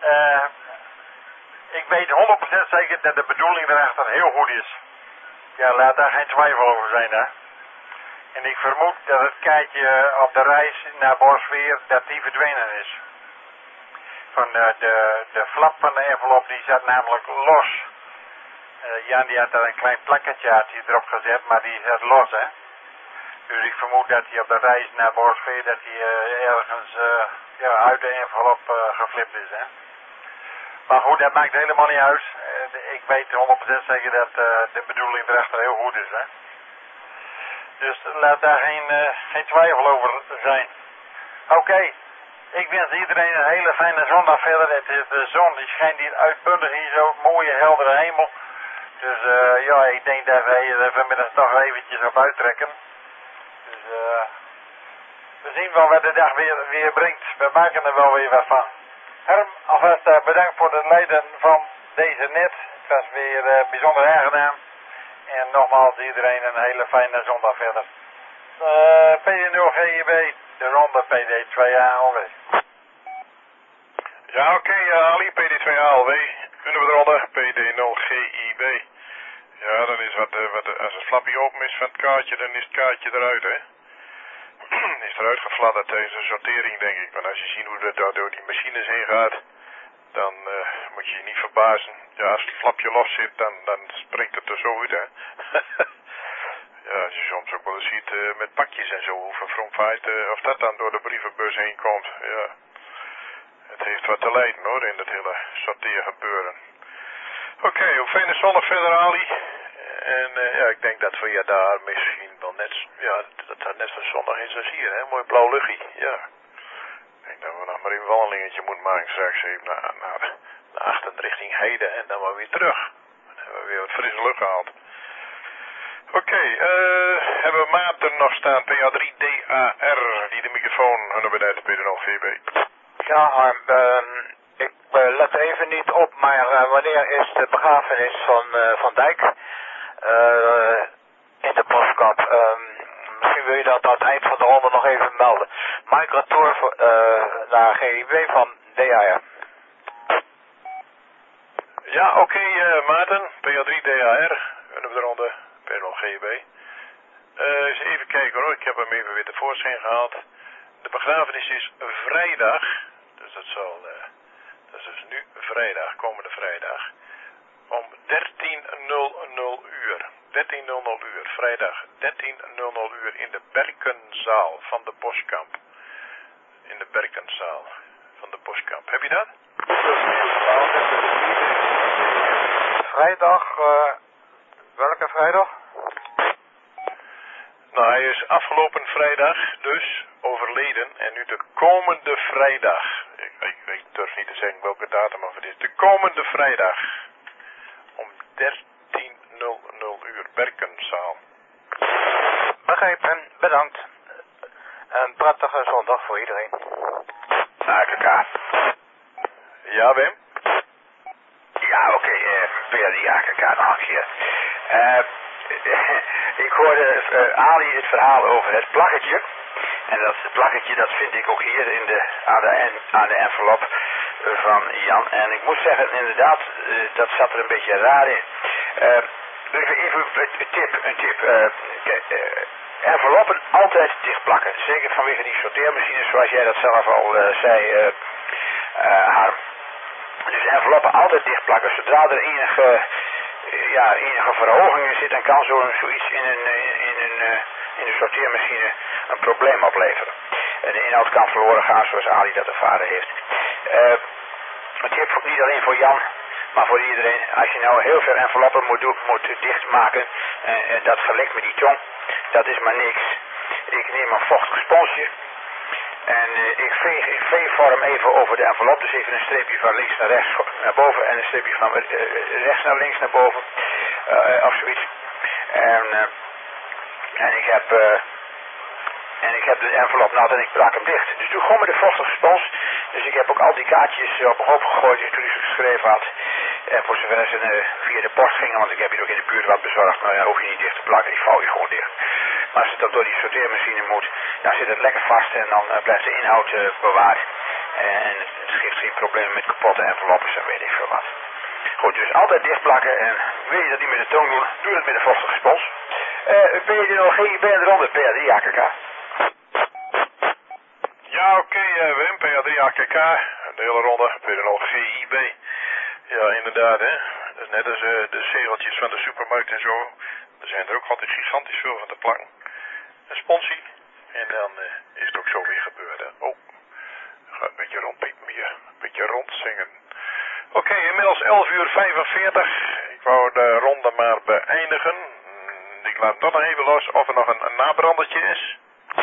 Ik weet 100% zeker dat de bedoeling erachter heel goed is. Ja, laat daar geen twijfel over zijn, hè. En ik vermoed dat het kaartje op de reis naar Borsweer, dat die verdwenen is. Van de flap van de envelop, die zat namelijk los. Jan die had daar een klein plakkertje erop gezet, maar die zat los, hè. Dus ik vermoed dat hij op de reis naar Borsweer, dat hij ergens uit de envelop geflipt is, hè. Maar goed, dat maakt helemaal niet uit. ik weet 100% zeker dat de bedoeling erachter heel goed is, hè. Dus laat daar geen twijfel over zijn. Oké, ik wens iedereen een hele fijne zondag verder. De zon die schijnt hier uitbundig in zo'n mooie heldere hemel. Dus ja, ik denk dat wij er vanmiddag toch eventjes op uittrekken. Dus we zien wel wat de dag weer brengt. We maken er wel weer wat van. Herm, alvast bedankt voor het leiden van deze net. Het was weer bijzonder aangenaam. En nogmaals iedereen een hele fijne zondag verder. PD0GIB, de ronde PD2ALW. Ja, oké, Ali, PD2ALW. Kunnen we de ronde PD0GIB. Ja, dan is als het flappie open is van het kaartje, dan is het kaartje eruit, hè. Is eruit gefladderd tijdens de sortering, denk ik. Maar als je ziet hoe dat daar door die machines heen gaat, dan moet je je niet verbazen. Ja, als het flapje los zit, dan springt het er zo uit, hè. Ja, als je soms ook wel eens ziet met pakjes en zo, hoe verfromfaaid of dat dan door de brievenbus heen komt. Ja, het heeft wat te lijden, hoor, in dat hele sorteergebeuren. Oké, hoe fijne zondag verder, Ali. En ja, ik denk dat we daar misschien wel net, ja, dat net zo'n zondag is als hier, hè. Mooi blauw luchtje, ja. Ik denk dat we nog maar een wandelingetje moeten maken straks even naar achter richting Heide en dan maar weer terug. Dan hebben we weer wat frisse lucht gehaald. Oké, hebben we Maarten nog staan, PA3DAR, die de microfoon hun beneden PD0GB. Ja, Harm, ik let even niet op, maar wanneer is de begrafenis van Dijk in de postkap? Misschien wil je dat aan het eind van de ronde nog even melden. Mike Ratour naar GIB van DAR. Ja, oké, Maarten, PA3DAR, hun de ronde PD0GB. Eens even kijken hoor, ik heb hem even weer tevoorschijn gehaald. De begrafenis is vrijdag, dus dat is dus nu vrijdag, komende vrijdag, om 13:00 uur. 13:00 uur, vrijdag 13:00 uur in de Berkenzaal van de Boskamp. In de Berkenzaal van de Boskamp. Heb je dat? Vrijdag, welke vrijdag? Nou, hij is afgelopen vrijdag dus overleden en nu de komende vrijdag. Ik durf niet te zeggen welke datum of het is. De komende vrijdag om 13:00 uur, Berkenzaal. Begrepen, bedankt. Een prettige zondag voor iedereen. AKK. Ja, Wim? Ja, oké, via die AKK nog een keer. Ik hoorde Ali het verhaal over het plakketje. En dat plakketje, dat vind ik ook hier aan de envelop van Jan. En ik moet zeggen, inderdaad, dat zat er een beetje raar in. Even een tip. Enveloppen altijd dichtplakken. Zeker vanwege die sorteermachines, zoals jij dat zelf al zei, Harm. Dus enveloppen altijd dichtplakken. Zodra er enige verhoging in zit, dan kan zoiets in een sorteermachine een probleem opleveren. En de inhoud kan verloren gaan, zoals Ali dat ervaren heeft. Een tip niet alleen voor Jan, maar voor iedereen. Als je nou heel veel enveloppen moet dichtmaken, en dat gelikt met die tong, dat is maar niks. Ik neem een vochtig sponsje en ik veeg vorm even over de envelop. Dus even een streepje van links naar rechts naar boven en een streepje van rechts naar links naar boven. Of zoiets. En ik heb de envelop nat en ik plak hem dicht. Dus doe gewoon met de vochtige spons. Dus ik heb ook al die kaartjes op een hoop gegooid toen ik ze geschreven had. En voor zover ze via de post gingen, want ik heb hier ook in de buurt wat bezorgd. Nou ja, hoef je niet dicht te plakken, die vouw je gewoon dicht. Maar als het dan door die sorteermachine moet, dan zit het lekker vast en dan blijft de inhoud bewaard. En het geeft geen problemen met kapotte enveloppen en weet ik veel wat. Goed, dus altijd dicht plakken en wil je dat niet met de tong doen, doe het met een vochtige spons. PD0GIB en eronder, PA3 AKK. Ja, oké, Wim, PA3 AKK, de hele ronde, PD0GIB. Ja, inderdaad, hè. Dat is net als de zegeltjes van de supermarkt en zo. Er zijn er ook altijd gigantisch veel van te plakken. Een sponsie. En dan is het ook zo weer gebeurd, hè. Oh, gaat een beetje rondpiepen hier. Een beetje rondzingen. Oké, inmiddels 11:45. Ik wou de ronde maar beëindigen. Ik laat hem toch nog even los of er nog een nabrandertje is.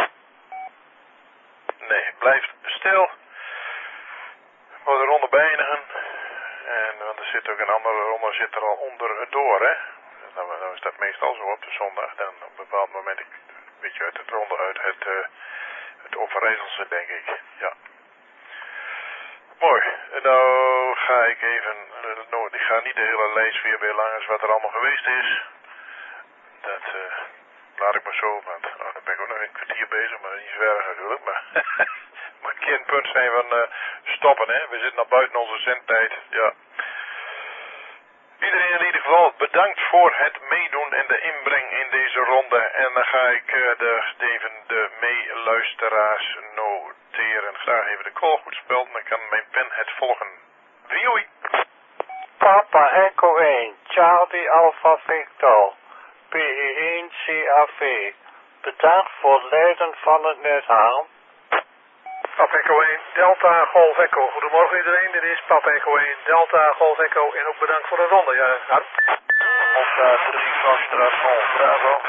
Nee, blijft stil. Ik wou de ronde beëindigen. Want er zit ook een andere ronde zit er al onderdoor, hè. Dan is dat meestal zo op de zondag. Dan op een bepaald moment een beetje uit het ronde, uit het Overijsselse, denk ik. Ja. Mooi. Nou ga ik even, ik ga niet de hele lijst weer bij langs wat er allemaal geweest is. Dat laat ik maar zo, want dan ben ik ook nog een kwartier bezig, maar niet zo erg natuurlijk. Maar maar een keer een punt zijn van stoppen, hè. We zitten nog buiten onze zendtijd, ja. Iedereen in ieder geval bedankt voor het meedoen en de inbreng in deze ronde. En dan ga ik even de meeluisteraars noteren. Graag even de call goed spellen, dan kan mijn pen het volgen. Vioi! Papa Echo 1, Charlie Alpha Victor, PE1 CAV. Bedankt voor het leiden van het net, Harm. Papa Echo 1, Delta Golf Echo. Goedemorgen iedereen, dit is Papa Echo 1, Delta Golf Echo. En ook bedankt voor de ronde. Ja, Harm. Alpha 3 Foxtrot Golf Bravo.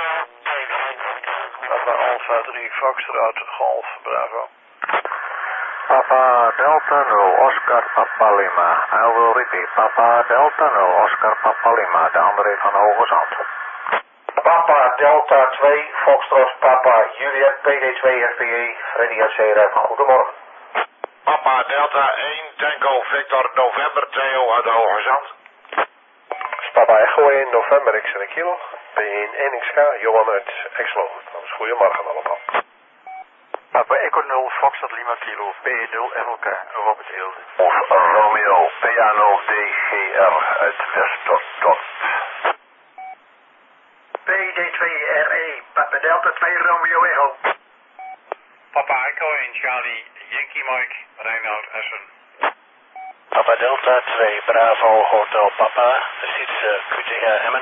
Papa Alpha 3 Foxtrot Golf Bravo. Papa Delta 0 Oscar Papa Lima. I will repeat. Papa Delta 0 Oscar Papa Lima. De André van Hoge Zand. Papa Delta 2 Foxtrot Papa Juliet PD2 FPE Freddy ACRF. Goedemorgen. Papa Delta 1 Tango Victor November Theo uit Hoge Zand. Papa Echo 1 November X en kilo. P1 NXK Johan uit Exlo. Goedemorgen allemaal. Papa Echo 0 Foxtrot Lima Kilo P0 FLK Robert Hilde. Of Romeo PA0 DGR uit Westdorp. PD2RE Papa Delta 2 Romeo Echo. Papa Echo 1 Charlie Yankee Mike Reinoud Essen. Papa Delta 2 Bravo Hotel Papa, de fiets QTH Emmen.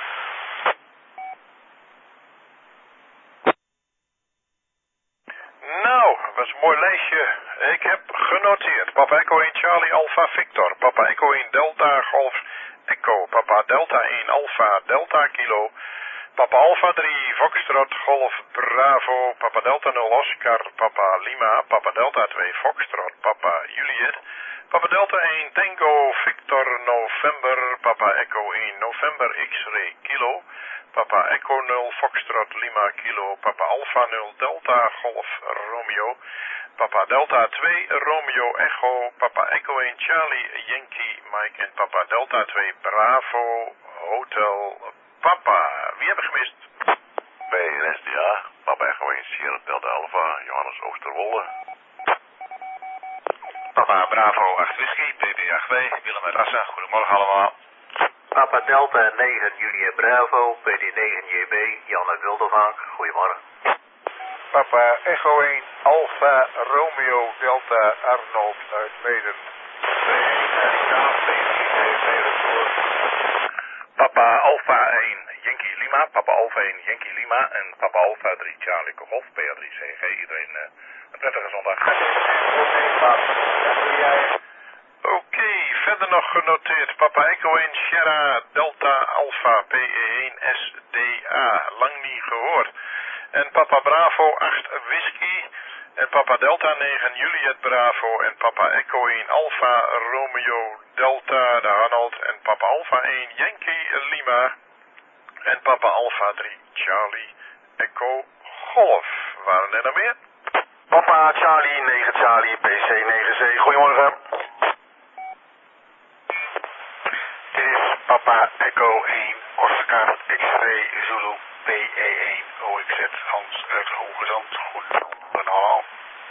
Nou, dat was een mooi lijstje. Ik heb genoteerd. Papa Echo 1 Charlie Alpha Victor. Papa Echo 1 Delta Golf Echo. Papa Delta 1 Alpha Delta Kilo. Papa Alpha 3 Foxtrot Golf Bravo. Papa Delta 0 Oscar Papa Lima. Papa Delta 2 Foxtrot Papa Juliet. Papa Delta 1 Tango Victor November. Papa Echo 1 November X-Ray Kilo. Papa Echo 0 Foxtrot Lima Kilo. Papa Alpha 0 Delta Golf Romeo. Papa Delta 2 Romeo Echo. Papa Echo 1 Charlie Yankee Mike. En Papa Delta 2 Bravo Hotel Papa. Wie hebben gemist? Bij NSDA, Papa Echo 1 Sierra Delta Alpha, Johannes Oosterwolde. Papa Bravo 8 Whisky, PP82, Willem uit Assen. Goedemorgen allemaal. Papa Delta 9 Julia Bravo. PD9 JB Janne Wildervank. Goedemorgen. Papa Echo 1 Alpha Romeo Delta Arnold uit Meden. Papa Alpha 1 Yankee Lima, Papa Alpha 1 Yankee Lima en Papa Alpha 3 Charlie Golf, PR3 CG. Iedereen een prettige zondag. Oké, verder nog genoteerd. Papa Echo 1 Sierra Delta Alpha PE1 SDA. Lang niet gehoord. En Papa Bravo 8 Whisky. En Papa Delta 9 Juliet Bravo. En Papa Echo 1 Alpha Romeo Delta de Arnold. En Papa Alpha 1 Yankee Lima. En Papa Alpha 3 Charlie Echo Golf. Waren er nog meer? Papa Charlie 9 Charlie PC 9C. Goedemorgen. Dit is Papa Echo 1 Oscar X-Ray Zulu PE1 OXZ Hans uit Hoge Zand. Goedemorgen allemaal.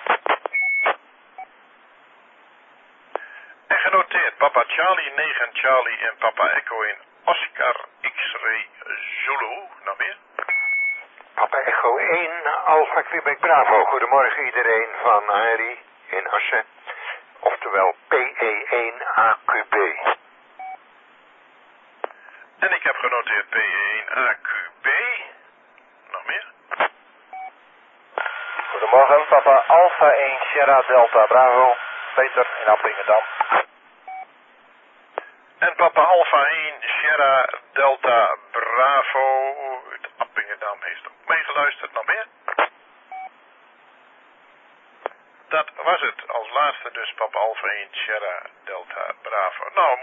En genoteerd Papa Charlie 9 Charlie en Papa Echo 1 Oscar X-Ray Zulu. Nog meer? Papa Echo 1 Alpha Quebec Bravo. Goedemorgen iedereen van Harry in Assen. Oftewel PE1 AQB. En ik heb genoteerd PE1 AQB. Nog meer? Goedemorgen, Papa Alpha 1 Sierra Delta Bravo. Peter in Appingedam. En Papa Alpha 1 Sierra Delta Bravo uit Appingedam heeft ook meegeluisterd. Nog meer? Dat was het. Als laatste dus Papa Alpha 1 Sierra Delta Bravo. Nou,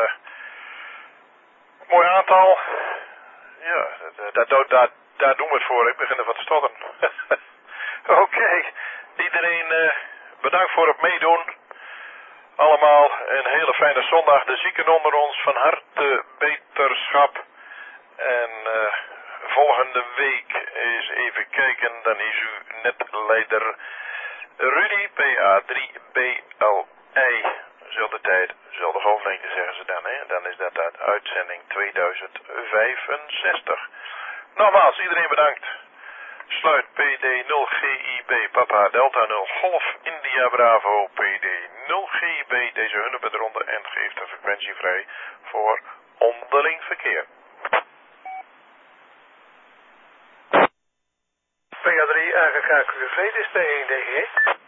mooi aantal. Ja, daar doen we het voor. Ik begin er wat te stotteren. Oké. Iedereen bedankt voor het meedoen. Allemaal een hele fijne zondag. De zieken onder ons van harte beterschap. En volgende week eens even kijken. Dan is u netleider Rudy PA3BLI. Zelfde tijd, zelfde golflengte zeggen ze dan. Hè? Dan is dat uit uitzending 2065. Nogmaals, iedereen bedankt. Sluit PD 0 GIB Papa Delta 0 Golf India Bravo PD 0 GIB deze hunebedronde en geeft de frequentie vrij voor onderling verkeer. PA3 AGK QV, dit is P1 DG.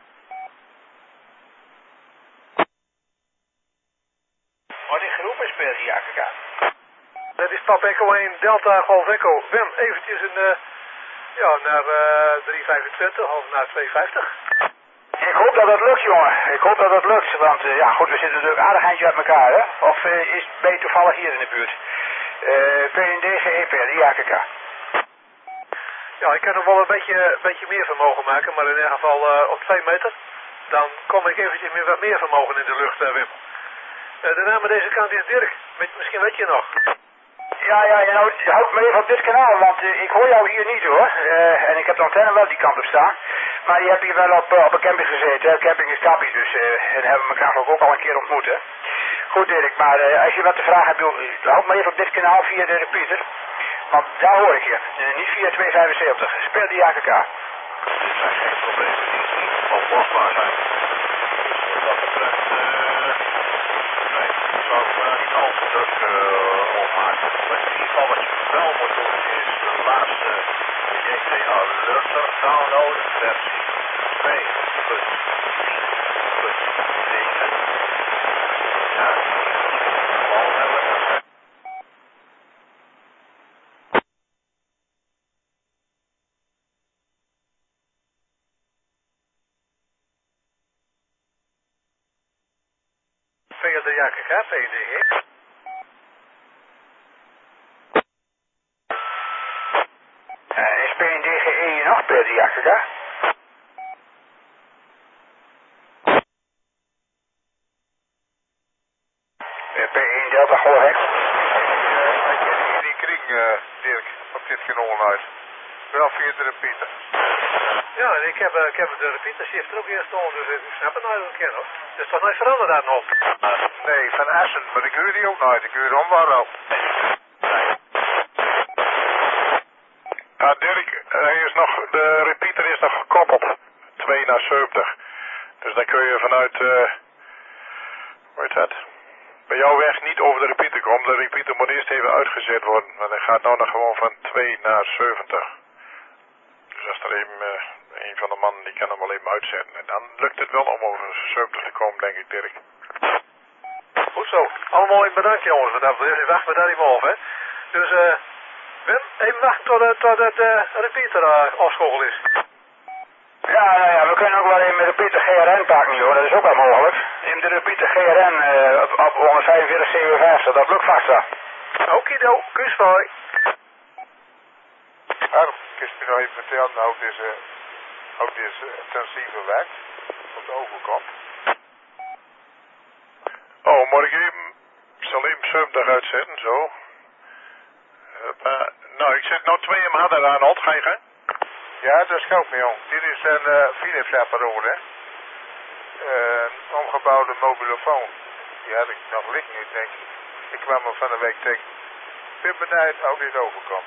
Wat die geroepen is PA3 AGK? Dat is Papa Echo 1 Delta Golf Echo. Wim, eventjes naar 325 of naar 250. Ik hoop dat dat lukt, jongen. Ik hoop dat dat lukt. Want goed, we zitten natuurlijk aardig eindje uit elkaar, hè? Of ben je toevallig hier in de buurt? PNDGE, PA3 AGK. Ja, ik kan nog wel een beetje meer vermogen maken, maar in ieder geval op 2 meter. Dan kom ik eventjes wat meer vermogen in de lucht, Wim. De naam van deze kant is Dirk. Misschien weet je nog. Ja, nou, houd me even op dit kanaal, want ik hoor jou hier niet, hoor. En ik heb de antenne wel die kant op staan. Maar je hebt hier wel op een camping gezeten, hè. Camping is Kappie, dus en hebben we elkaar ook al een keer ontmoet, hè. Goed, Dirk, maar als je wat te vragen hebt, houd me even op dit kanaal via de repeater. Want daar hoor ik je. Niet via 275. Speel die AGK. Geen probleem. Oplosbaar zijn. Dus wat dat betreft, nee, ik zou het niet al te druk opmaken. Maar in ieder geval wat je wel moet doen is de laatste JTA Alerter downloaden, versie 2.10.9. Ja, die moet je gewoon hebben. PA3 AGK, PDG. Is PNDGE nog PA3 AGK? P1 Delta Golhek. Ik ken hier die kring, Dirk, op dit kanaal uit. Wel via de repeater. Ja, en ik heb de repeater shift er ook in staan, dus ik snap het nou een keer nog. Dus toch nooit veranderd daar nog? Nee, van Essen, maar ik hoor die ook nooit. Ik hoor onwaar. Ja, Dirk, de repeater is nog gekoppeld. 2 naar 70. Dus dan kun je vanuit, hoe heet dat? Bij jouw weg niet over de repeater komen. De repeater moet eerst even uitgezet worden. Maar dan gaat nou nog gewoon van 2 naar 70. Dus als er even een van de mannen die kan hem wel even uitzetten. En dan lukt het wel om over 70 te komen, denk ik, Dirk. Goed zo. Allemaal even bedankt, jongens. Want dan wachten we daar even af, hè. Dus, Wim, even wachten tot de repeater afschogel is. Ja, we kunnen ook wel even de repeater GRN pakken, joh. Dat is ook wel mogelijk. In de repeater GRN op 145 57, dat lukt vast, hè. Okido, kus voor. Waarom kun je nog even vertellen, nou ook deze intensieve werkt op de overkant? Oh, moet ik even, ik zal even 70 uitzetten, zo. Nou, ik zet nou 2 hem harder aan, Alt, ga je gang? Ja, dat scheelt me, jong. Dit is een Philips-apparaat, hè. Een omgebouwde mobielefoon. Die had ik nog liggen, ik denk. Ik kwam er van de week tegen. Weer beneden, ook dit overkant.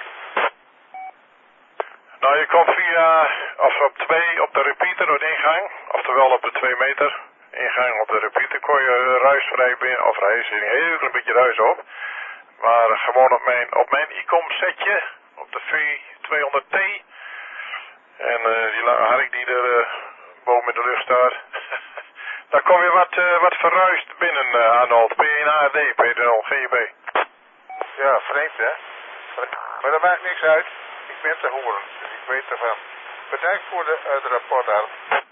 Nou, je komt via, of op 2 op de repeater door de ingang, oftewel op de 2 meter ingang op de repeater kon je ruisvrij binnen, of ruis, een heel klein beetje ruis op. Maar gewoon op mijn ICOM setje, op de V200T. En die lange hark die er boven in de lucht staat. Daar kom je wat verruisd binnen, Arnold. P1AD, P0 GB. Ja, vreemd hè? Maar dat maakt niks uit. Ik ben te horen, dus ik weet ervan. Bedankt voor het rapport, Harm.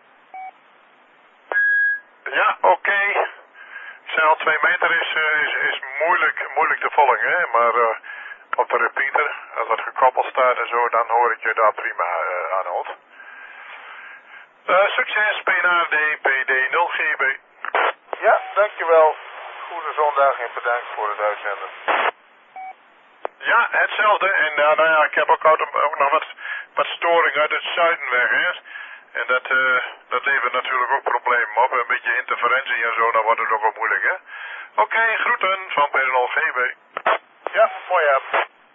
Ja, oké. Ik zei al, 2 meter is moeilijk te volgen, hè. Maar op de repeater, als dat gekoppeld staat en zo, dan hoor ik je daar prima, Arnold. Succes, PNAD, PD 0 GB. Ja, dankjewel. Goede zondag en bedankt voor het uitzenden. Ja, hetzelfde. En nou ja, ik heb ook nog wat storing uit het zuiden weg, hè. En dat levert natuurlijk ook problemen op. Een beetje interferentie en zo, dan wordt het ook wel moeilijk, hè. Oké, groeten van PD0 GB. Ja, mooi hè.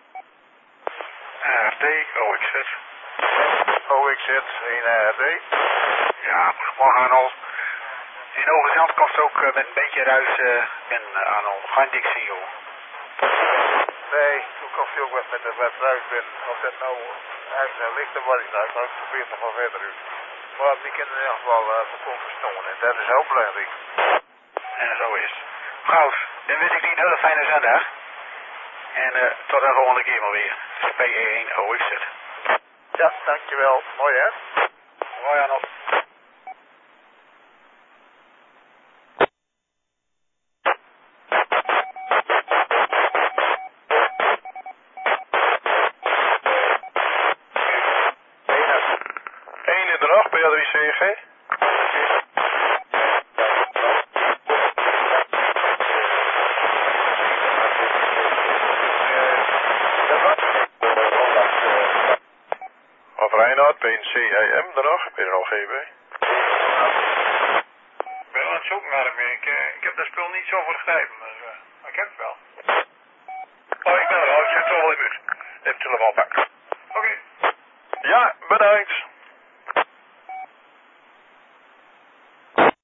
ARD, OXZ. OXZ, 1 ARD. Ja, goedemorgen Arnold. In Overzand kost ook met een beetje ruis en Arnold. Ga je niks zien joh. Nee, toen kost hij ook met wat ruis ben. Of dat nou eigenlijk lichter wordt, nou, ik probeer het nog wel verder uit. Maar die kunnen in ieder geval bekomen verstomen en dat is heel belangrijk. En zo is het. Gauws, dan wens ik die een hele fijne zondag. En tot een volgende keer maar weer. Het is PE1 OXZ. Ja, dankjewel. Mooi hè? Mooi Arnold. CG? Of Reinoud, PNCIM er nog? Ben je nog GB? Ik ben aan het zoeken naar hem. Ik heb dat spul niet zo begrepen, maar ik heb het wel. Oh, ik ben er al. Ik zit er wel in. Even telefoon pakken. Oké. Ja, bedankt.